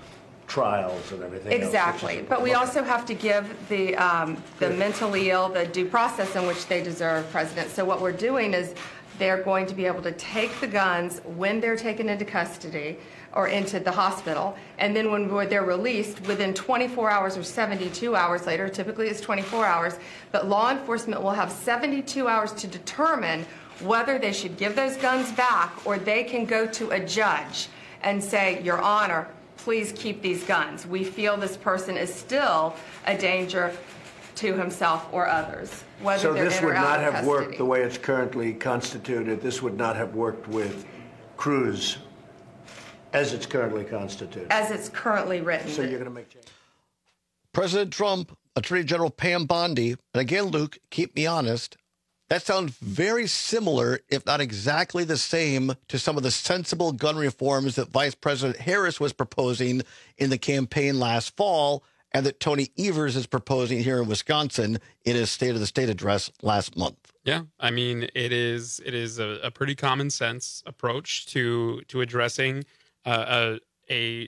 trials and everything Exactly. else. But we also have to give the mentally ill the due process in which they deserve, President. So what we're doing is they're going to be able to take the guns when they're taken into custody or into the hospital, and then when they're released within 24 hours or 72 hours later, typically it's 24 hours, but law enforcement will have 72 hours to determine whether they should give those guns back or they can go to a judge and say, Your Honor, please keep these guns. We feel this person is still a danger to himself or others, whether So they're this in or would out not of have custody. worked the way it's currently constituted. This would not have worked with Cruz as it's currently constituted. As it's currently written. So you're going to make changes. President Trump, Attorney General Pam Bondi, and again, Luke, keep me honest, that sounds very similar, if not exactly the same, to some of the sensible gun reforms that Vice President Harris was proposing in the campaign last fall and that Tony Evers is proposing here in Wisconsin in his State of the State address last month. Yeah, I mean, it is a pretty common sense approach to addressing a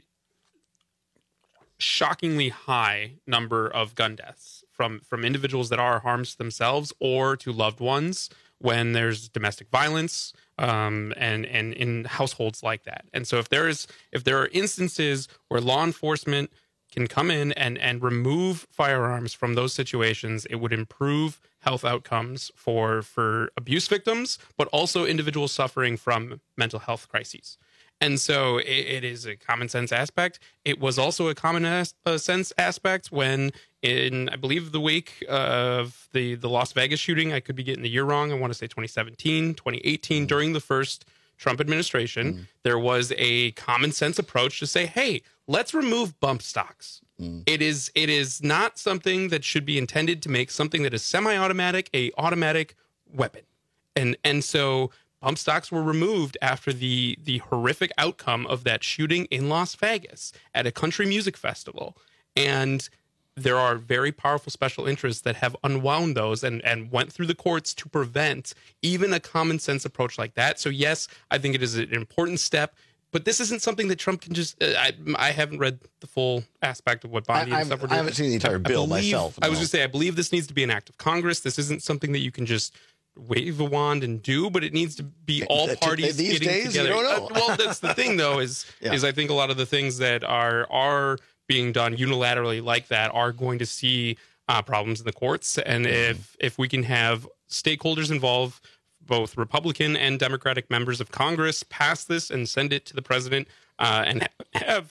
shockingly high number of gun deaths from individuals that are harms to themselves or to loved ones when there's domestic violence and in households like that. And so if there are instances where law enforcement can come in and remove firearms from those situations, it would improve health outcomes for abuse victims, but also individuals suffering from mental health crises. And so it is a common sense aspect. It was also a common sense aspect when, in, I believe, the wake of the Las Vegas shooting, I could be getting the year wrong, I want to say 2017, 2018, during the first Trump administration, there was a common sense approach to say, hey, let's remove bump stocks. It is not something that should be intended to make something that is semi-automatic a automatic weapon. And so bump stocks were removed after the horrific outcome of that shooting in Las Vegas at a country music festival. And there are very powerful special interests that have unwound those and went through the courts to prevent even a common sense approach like that. So yes, I think it is an important step, but this isn't something that Trump can just, I haven't read the full aspect of what Bondi and stuff were doing. I haven't seen the entire bill myself. I was going to say, I believe this needs to be an act of Congress. This isn't something that you can just wave a wand and do, but it needs to be all parties these getting days, together. You don't know. Well, that's the thing, though, is I think a lot of the things that are being done unilaterally like that are going to see problems in the courts. And if we can have stakeholders involved, both Republican and Democratic members of Congress, pass this and send it to the president and have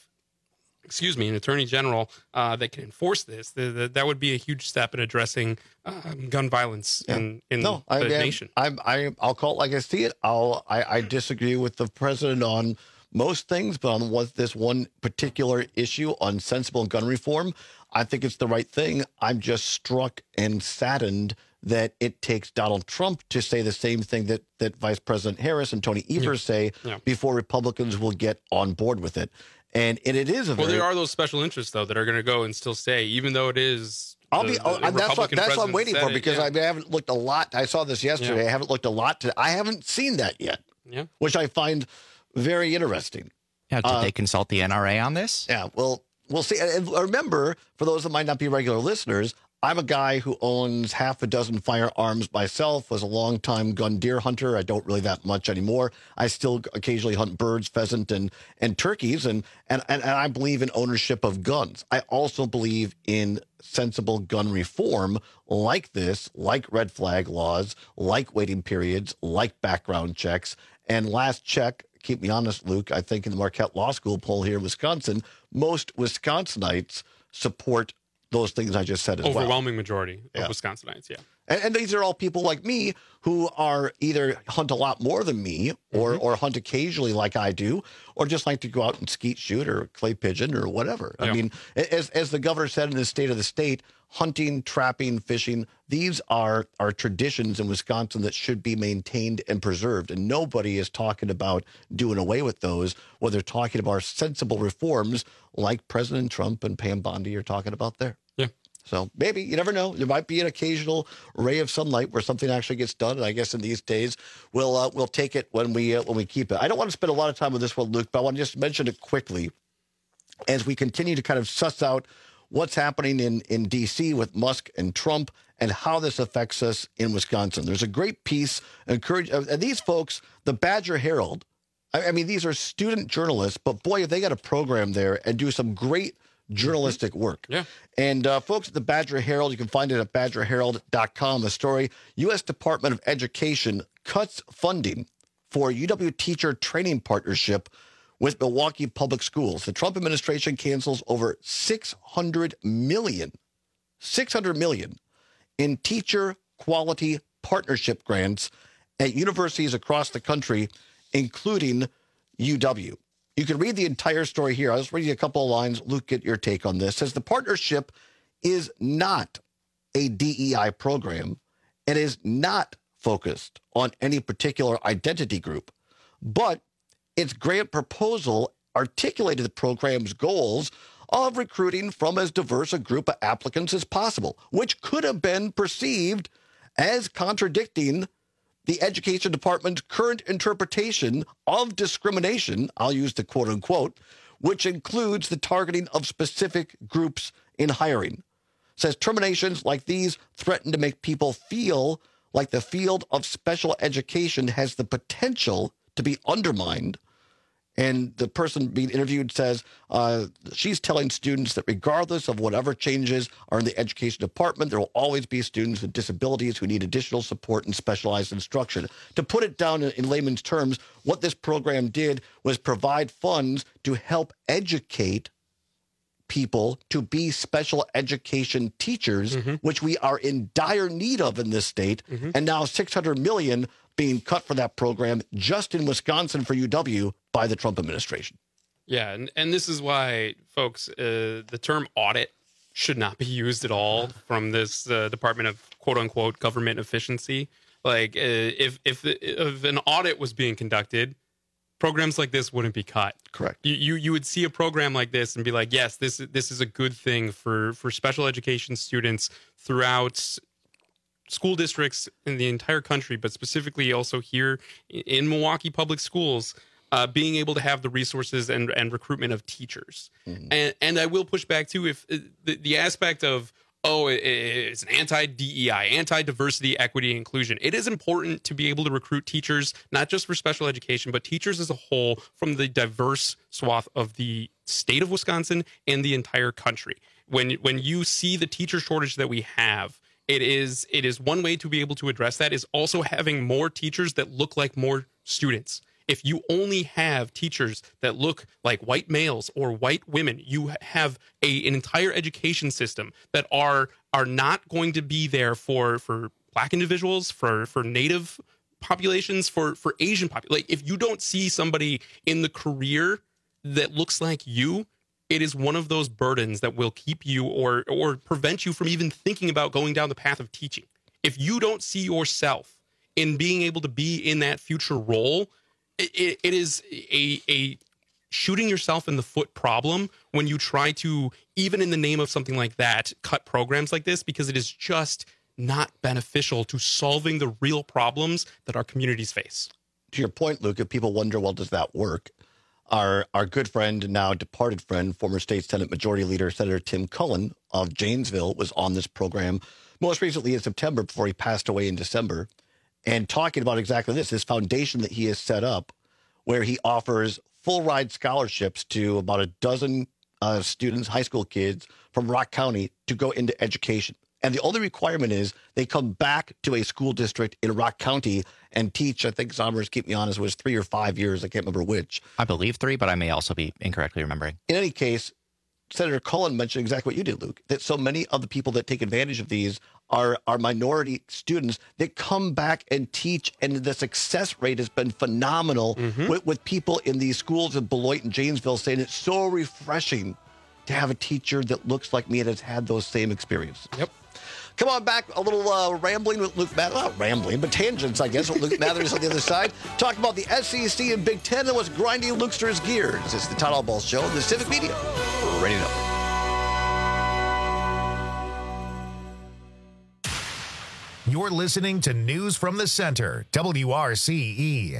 an attorney general that can enforce this, that would be a huge step in addressing gun violence in the nation. I'll call it like I see it. I disagree with the president on most things, but on this one particular issue on sensible gun reform, I think it's the right thing. I'm just struck and saddened that it takes Donald Trump to say the same thing that Vice President Harris and Tony Evers say before Republicans will get on board with it. And it is a there are those special interests, though, that are going to go and still say, even though it is that's what I'm waiting for, because I haven't looked a lot. I saw this yesterday. I haven't looked a lot. I haven't seen that yet, which I find very interesting. Yeah, did they consult the NRA on this? Yeah, well, we'll see. And remember, for those that might not be regular listeners, I'm a guy who owns half a dozen firearms myself, was a longtime gun deer hunter. I don't really that much anymore. I still occasionally hunt birds, pheasant, and turkeys, and I believe in ownership of guns. I also believe in sensible gun reform like this, like red flag laws, like waiting periods, like background checks. And last check, keep me honest, Luke, I think in the Marquette Law School poll here in Wisconsin, most Wisconsinites support those things I just said as well. Overwhelming majority of Wisconsinites, And these are all people like me who are either hunt a lot more than me or hunt occasionally like I do, or just like to go out and skeet shoot or clay pigeon or whatever. I mean, as the governor said in his State of the State, hunting, trapping, fishing, these are traditions in Wisconsin that should be maintained and preserved. And nobody is talking about doing away with those. What they're talking about are sensible reforms like President Trump and Pam Bondi are talking about there. So maybe, you never know, there might be an occasional ray of sunlight where something actually gets done. And I guess in these days, we'll take it when we keep it. I don't want to spend a lot of time on this one, Luke, but I want to just mention it quickly. as we continue to kind of suss out what's happening in D.C. with Musk and Trump and how this affects us in Wisconsin. There's a great piece, and these folks, the Badger Herald, I mean, these are student journalists, but boy, if they got a program there and do some great journalistic work. Yeah. And folks at the Badger Herald, you can find it at badgerherald.com. The story, U.S. Department of Education cuts funding for UW teacher training partnership with Milwaukee Public Schools. The Trump administration cancels over $600 million in teacher quality partnership grants at universities across the country, including UW. You can read the entire story here. I'll just read you a couple of lines. Luke, get your take on this. It says the partnership is not a DEI program and is not focused on any particular identity group, but its grant proposal articulated the program's goals of recruiting from as diverse a group of applicants as possible, which could have been perceived as contradicting the Education Department's current interpretation of discrimination, I'll use the quote unquote, which includes the targeting of specific groups in hiring. Says terminations like these threaten to make people feel like the field of special education has the potential to be undermined. And the person being interviewed says she's telling students that regardless of whatever changes are in the education department, there will always be students with disabilities who need additional support and specialized instruction. To put it down in layman's terms, what this program did was provide funds to help educate people to be special education teachers, which we are in dire need of in this state. And now $600 million being cut for that program just in Wisconsin for UW by the Trump administration. Yeah, and this is why, folks, the term audit should not be used at all from this Department of quote-unquote government efficiency. Like, if an audit was being conducted, programs like this wouldn't be cut. Correct. You would see a program like this and be like, yes, this is a good thing for special education students throughout school districts in the entire country, but specifically also here in Milwaukee Public Schools, being able to have the resources and recruitment of teachers. And I will push back too, if the aspect of, it's an anti-DEI, anti-diversity, equity, inclusion. It is important to be able to recruit teachers, not just for special education, but teachers as a whole from the diverse swath of the state of Wisconsin and the entire country. When you see the teacher shortage that we have, it is one way to be able to address that is also having more teachers that look like more students. If you only have teachers that look like white males or white women, you have an entire education system that are not going to be there for Black individuals, for Native populations, for Asian populations. Like, if you don't see somebody in the career that looks like you, it is one of those burdens that will keep you or prevent you from even thinking about going down the path of teaching. If you don't see yourself in being able to be in that future role, it is a shooting yourself in the foot problem when you try to, even in the name of something like that, cut programs like this, because it is just not beneficial to solving the real problems that our communities face. To your point, Luke, if people wonder, well, does that work? Our good friend and now departed friend, former state Senate Majority Leader Senator Tim Cullen of Janesville was on this program most recently in September before he passed away in December, and talking about exactly this foundation that he has set up where he offers full ride scholarships to about a dozen students, high school kids from Rock County to go into education. And the only requirement is they come back to a school district in Rock County and teach, I think Zommers, keep me honest, was 3 or 5 years. I can't remember which. I believe 3, but I may also be incorrectly remembering. In any case, Senator Cullen mentioned exactly what you did, Luke, that so many of the people that take advantage of these are minority students that come back and teach, and the success rate has been phenomenal with people in these schools in Beloit and Janesville saying it's so refreshing to have a teacher that looks like me and has had those same experiences. Yep. Come on back, a little rambling with Luke Mathers. Not rambling, but tangents, I guess, with Luke Mathers on the other side. Talk about the SEC and Big Ten and what's grinding Lukester's gears. It's the Todd Albaugh Show on the Civic Media Radio Network. You're listening to News from the Center, WRCE.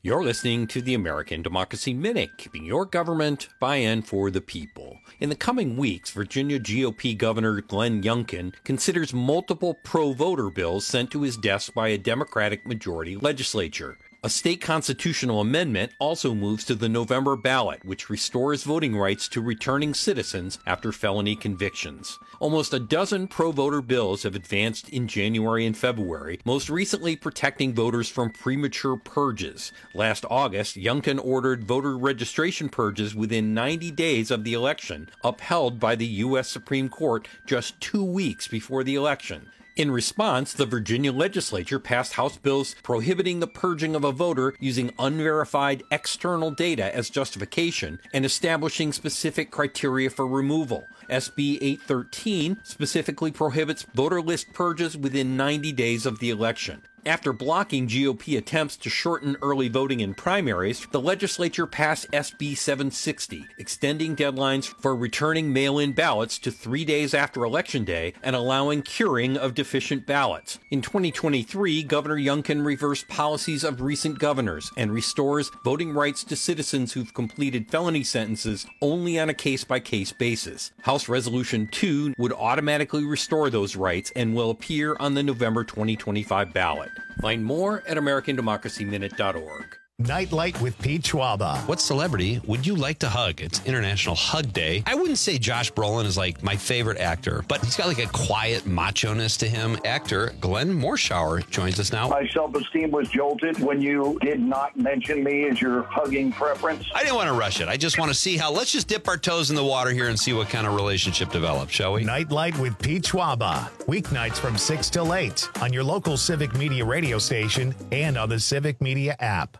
You're listening to the American Democracy Minute, keeping your government by and for the people. In the coming weeks, Virginia GOP Governor Glenn Youngkin considers multiple pro-voter bills sent to his desk by a Democratic majority legislature. A state constitutional amendment also moves to the November ballot, which restores voting rights to returning citizens after felony convictions. Almost a dozen pro-voter bills have advanced in January and February, most recently protecting voters from premature purges. Last August, Youngkin ordered voter registration purges within 90 days of the election, upheld by the U.S. Supreme Court just 2 weeks before the election. In response, the Virginia legislature passed House bills prohibiting the purging of a voter using unverified external data as justification and establishing specific criteria for removal. SB 813 specifically prohibits voter list purges within 90 days of the election. After blocking GOP attempts to shorten early voting in primaries, the legislature passed SB 760, extending deadlines for returning mail-in ballots to 3 days after Election Day and allowing curing of deficient ballots. In 2023, Governor Youngkin reversed policies of recent governors and restores voting rights to citizens who've completed felony sentences only on a case-by-case basis. House Resolution 2 would automatically restore those rights and will appear on the November 2025 ballot. Find more at AmericanDemocracyMinute.org. Nightlight with Pete Schwaba. What celebrity would you like to hug? It's International Hug Day. I wouldn't say Josh Brolin is like my favorite actor, but he's got like a quiet macho-ness to him. Actor Glenn Morshower joins us now. My self-esteem was jolted when you did not mention me as your hugging preference. I didn't want to rush it. I just want to see how, let's just dip our toes in the water here and see what kind of relationship develops, shall we? Nightlight with Pete Schwaba. Weeknights from 6 till 8 on your local Civic Media radio station and on the Civic Media app.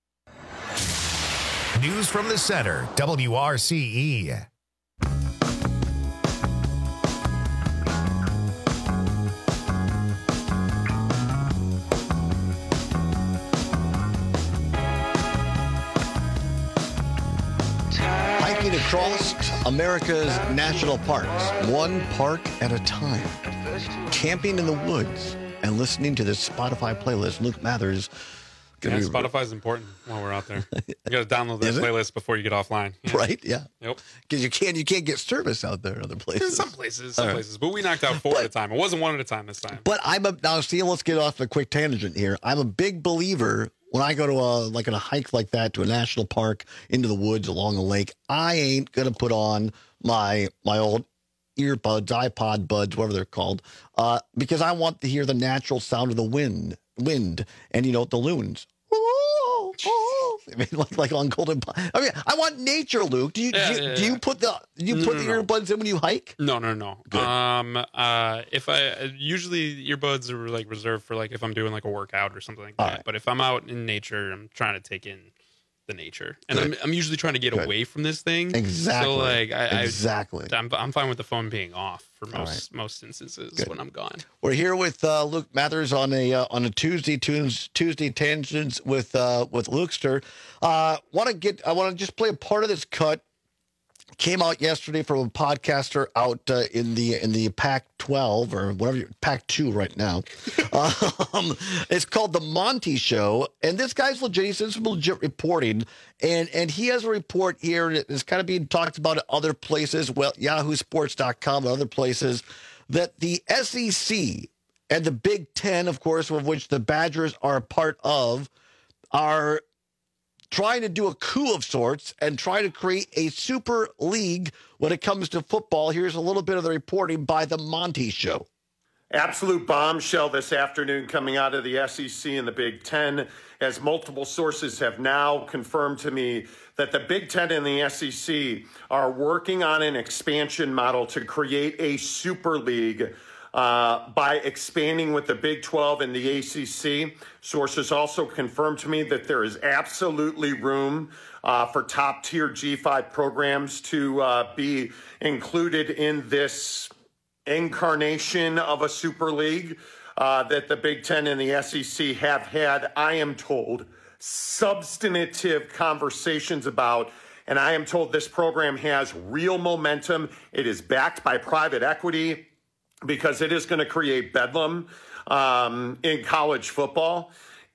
News from the Center, WRCE. Hiking across America's national parks, one park at a time. Camping in the woods and listening to this Spotify playlist. Luke Mathers. Yeah, Spotify's important while we're out there. You got to download that playlist before you get offline. Yeah. Right? Yeah. Yep. Because you can't get service out there in other places. Some places. But we knocked out 4 at a time. It wasn't 1 at a time this time. But let's get off a quick tangent here. I'm a big believer when I go to a hike like that to a national park into the woods along a lake. I ain't gonna put on my old earbuds, iPod buds, whatever they're called, because I want to hear the natural sound of the wind, and the loons. I mean, like on Golden Pond. I mean, I want nature, Luke. Do you put the earbuds in when you hike? No. If I usually earbuds are like reserved for like if I'm doing like a workout or something like that. Right. But if I'm out in nature, I'm trying to take in the nature, and I'm usually trying to get away from this thing. Exactly. So like exactly. I'm fine with the phone being off for most instances when I'm gone. We're here with Luke Mathers on a Tuesday Tangents with Lukester. I want to just play a part of this cut. Came out yesterday from a podcaster out in the Pac-12 or whatever, Pac-2 right now. It's called The Monty Show, and this guy's legit. He's some legit reporting, and he has a report here that's kind of being talked about at other places, well, YahooSports.com and other places, that the SEC and the Big Ten, of course, of which the Badgers are a part of, are trying to do a coup of sorts and try to create a super league when it comes to football. Here's a little bit of the reporting by The Monty Show. Absolute bombshell this afternoon coming out of the SEC and the Big Ten, as multiple sources have now confirmed to me that the Big Ten and the SEC are working on an expansion model to create a super league by expanding with the Big 12 and the ACC. Sources also confirmed to me that there is absolutely room for top-tier G5 programs to be included in this incarnation of a super league that the Big Ten and the SEC have had, I am told, substantive conversations about. And I am told this program has real momentum. It is backed by private equity, because it is going to create bedlam in college football.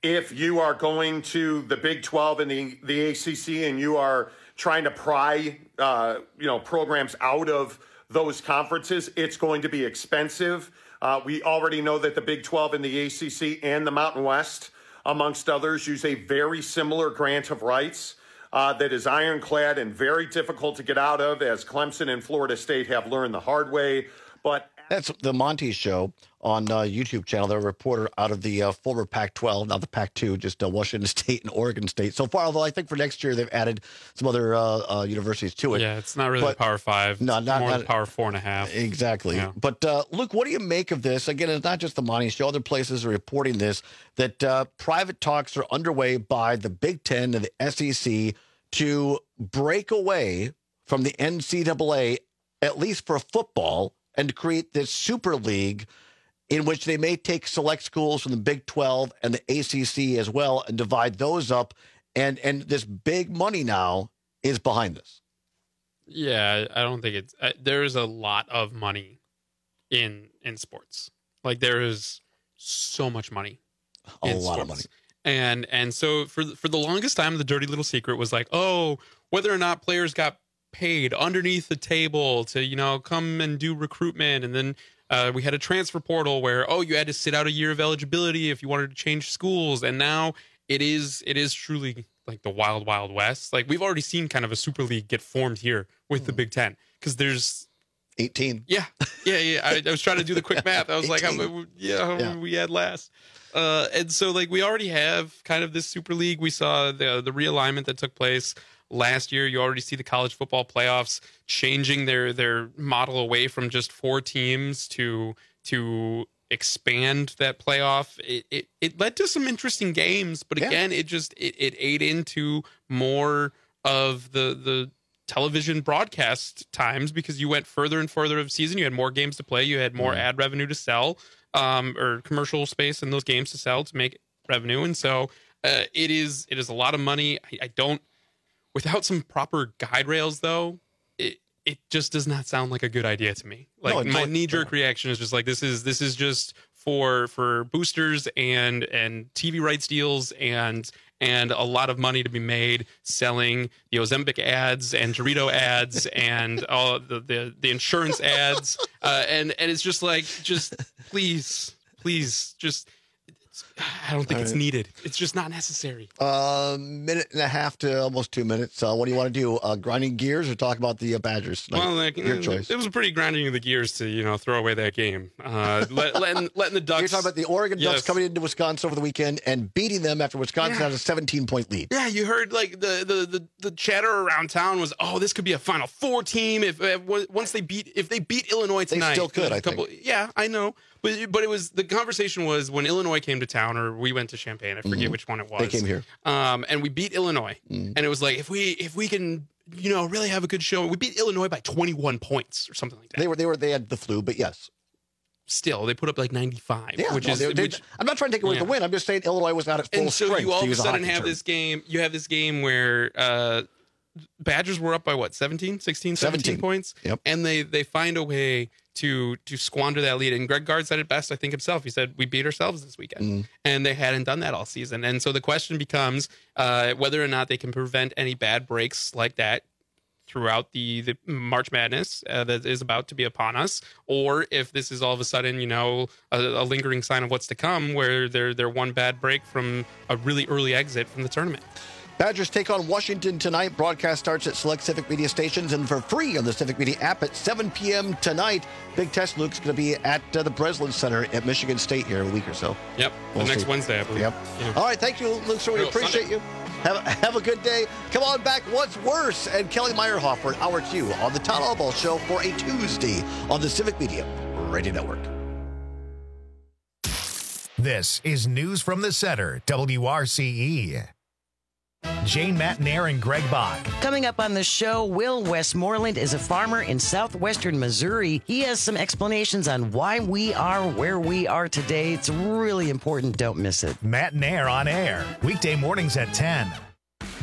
if you are going to the Big 12 and the ACC and you are trying to pry, programs out of those conferences, it's going to be expensive. We already know that the Big 12 and the ACC and the Mountain West, amongst others, use a very similar grant of rights that is ironclad and very difficult to get out of, as Clemson and Florida State have learned the hard way. But that's the Monty Show on YouTube channel. They're a reporter out of the former Pac-12, now the Pac-2, just Washington State and Oregon State so far. Although I think for next year they've added some other universities to it. Yeah, it's not really Power 5. No, it's more the Power 4.5. Exactly. Yeah. But Luke, what do you make of this? Again, it's not just the Monty Show. Other places are reporting this, that private talks are underway by the Big Ten and the SEC to break away from the NCAA, at least for football, and to create this super league in which they may take select schools from the Big 12 and the ACC as well and divide those up. And this big money now is behind this. Yeah, I don't think it's there's a lot of money in sports. Like, there is so much money in lot sports. of money. And so for the longest time, the dirty little secret was like, oh, whether or not players got paid underneath the table to, come and do recruitment. And then we had a transfer portal where, you had to sit out a year of eligibility if you wanted to change schools. And now it is truly like the wild, wild west. Like, we've already seen kind of a super league get formed here with the Big Ten, because there's 18. Yeah. I was trying to do the quick math. I was like, how many we had last? And so, like, we already have kind of this super league. We saw the realignment that took place last year. You already see the college football playoffs changing their model away from just 4 teams to expand that playoff. It led to some interesting games, but again, it ate into more of the television broadcast times, because you went further and further of season. You had more games to play. You had more ad revenue to sell, or commercial space in those games to sell to make revenue. And so it is a lot of money. I don't, without some proper guide rails though, it just does not sound like a good idea to me. Like, my knee-jerk reaction is just like, this is just for boosters and TV rights deals and a lot of money to be made selling the Ozempic ads and Dorito ads and all the insurance ads. And it's just like, please, just, I don't think it's needed. It's just not necessary. Minute and a half to almost 2 minutes. What do you want to do? Grinding gears or talk about the Badgers? Your choice. It was a pretty grinding of the gears to throw away that game. Letting the Ducks. You're talking about the Oregon Ducks coming into Wisconsin over the weekend and beating them after Wisconsin had a 17-point lead. Yeah, you heard like the chatter around town was, this could be a Final Four team if they beat Illinois tonight. They still could, I think. Yeah, I know. But it was, the conversation was when Illinois came to town, or we went to Champaign. I forget which one it was. They came here. And we beat Illinois. And it was like, if we can, really have a good show, we beat Illinois by 21 points or something like that. They had the flu, but yes. Still, they put up like 95. Yeah, I'm not trying to take away the win. I'm just saying Illinois was not at full strength. And so you all of a sudden have this game. You have this game where Badgers were up by 17 points. Yep. And they find a way to squander that lead. And Greg Gard said it best, I think, himself. He said, we beat ourselves this weekend. And they hadn't done that all season. And so the question becomes whether or not they can prevent any bad breaks like that throughout the March Madness that is about to be upon us, or if this is all of a sudden, a lingering sign of what's to come, where they're one bad break from a really early exit from the tournament. Badgers take on Washington tonight. Broadcast starts at select Civic Media stations and for free on the Civic Media app at 7 p.m. tonight. Big test, Luke's going to be at the Breslin Center at Michigan State here in a week or so. Yep, next Wednesday, I believe. Yep. Yeah. All right, thank you, Luke. So we appreciate you. Have a good day. Come on back. What's worse? And Kelly Meyerhoff for an hour 2 on the Todd Allball Show for a Tuesday on the Civic Media Radio Network. This is News from the Center, WRCE. Jane Matnair and Greg Bach. Coming up on the show, Will Westmoreland is a farmer in southwestern Missouri. He has some explanations on why we are where we are today. It's really important. Don't miss it. Matnair on air, weekday mornings at 10.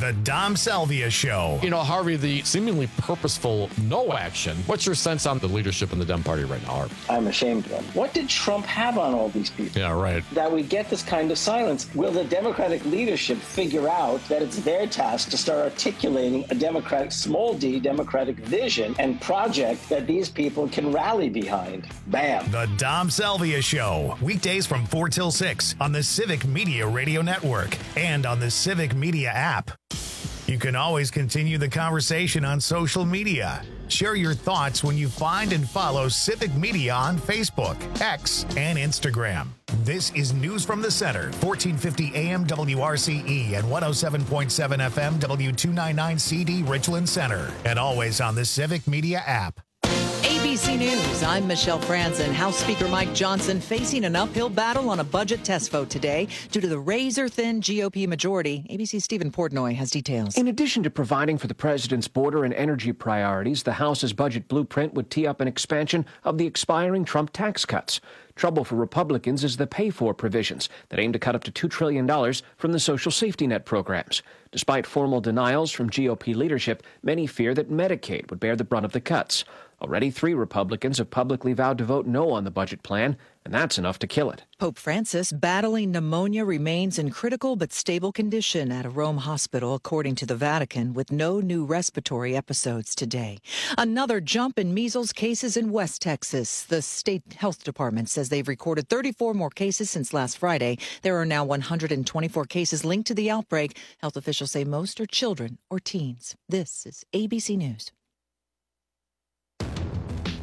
The Dom Salvia Show. You know, Harvey, the seemingly purposeful no action. What's your sense on the leadership in the Dem Party right now, Harvey? I'm ashamed of them. What did Trump have on all these people? Yeah, right. That we get this kind of silence. Will the Democratic leadership figure out that it's their task to start articulating a Democratic, small d, Democratic vision and project that these people can rally behind? Bam. The Dom Salvia Show. Weekdays from 4 till 6 on the Civic Media Radio Network and on the Civic Media app. You can always continue the conversation on social media. Share your thoughts when you find and follow Civic Media on Facebook, X, and Instagram. This is News from the Center, 1450 AM WRCE and 107.7 FM W299CD Richland Center, and always on the Civic Media app. ABC News, I'm Michelle Franzen. House Speaker Mike Johnson facing an uphill battle on a budget test vote today due to the razor-thin GOP majority. ABC's Stephen Portnoy has details. In addition to providing for the president's border and energy priorities, the House's budget blueprint would tee up an expansion of the expiring Trump tax cuts. Trouble for Republicans is the pay-for provisions that aim to cut up to $2 trillion from the social safety net programs. Despite formal denials from GOP leadership, many fear that Medicaid would bear the brunt of the cuts. Already 3 Republicans have publicly vowed to vote no on the budget plan, and that's enough to kill it. Pope Francis battling pneumonia remains in critical but stable condition at a Rome hospital, according to the Vatican, with no new respiratory episodes today. Another jump in measles cases in West Texas. The state health department says they've recorded 34 more cases since last Friday. There are now 124 cases linked to the outbreak. Health officials say most are children or teens. This is ABC News.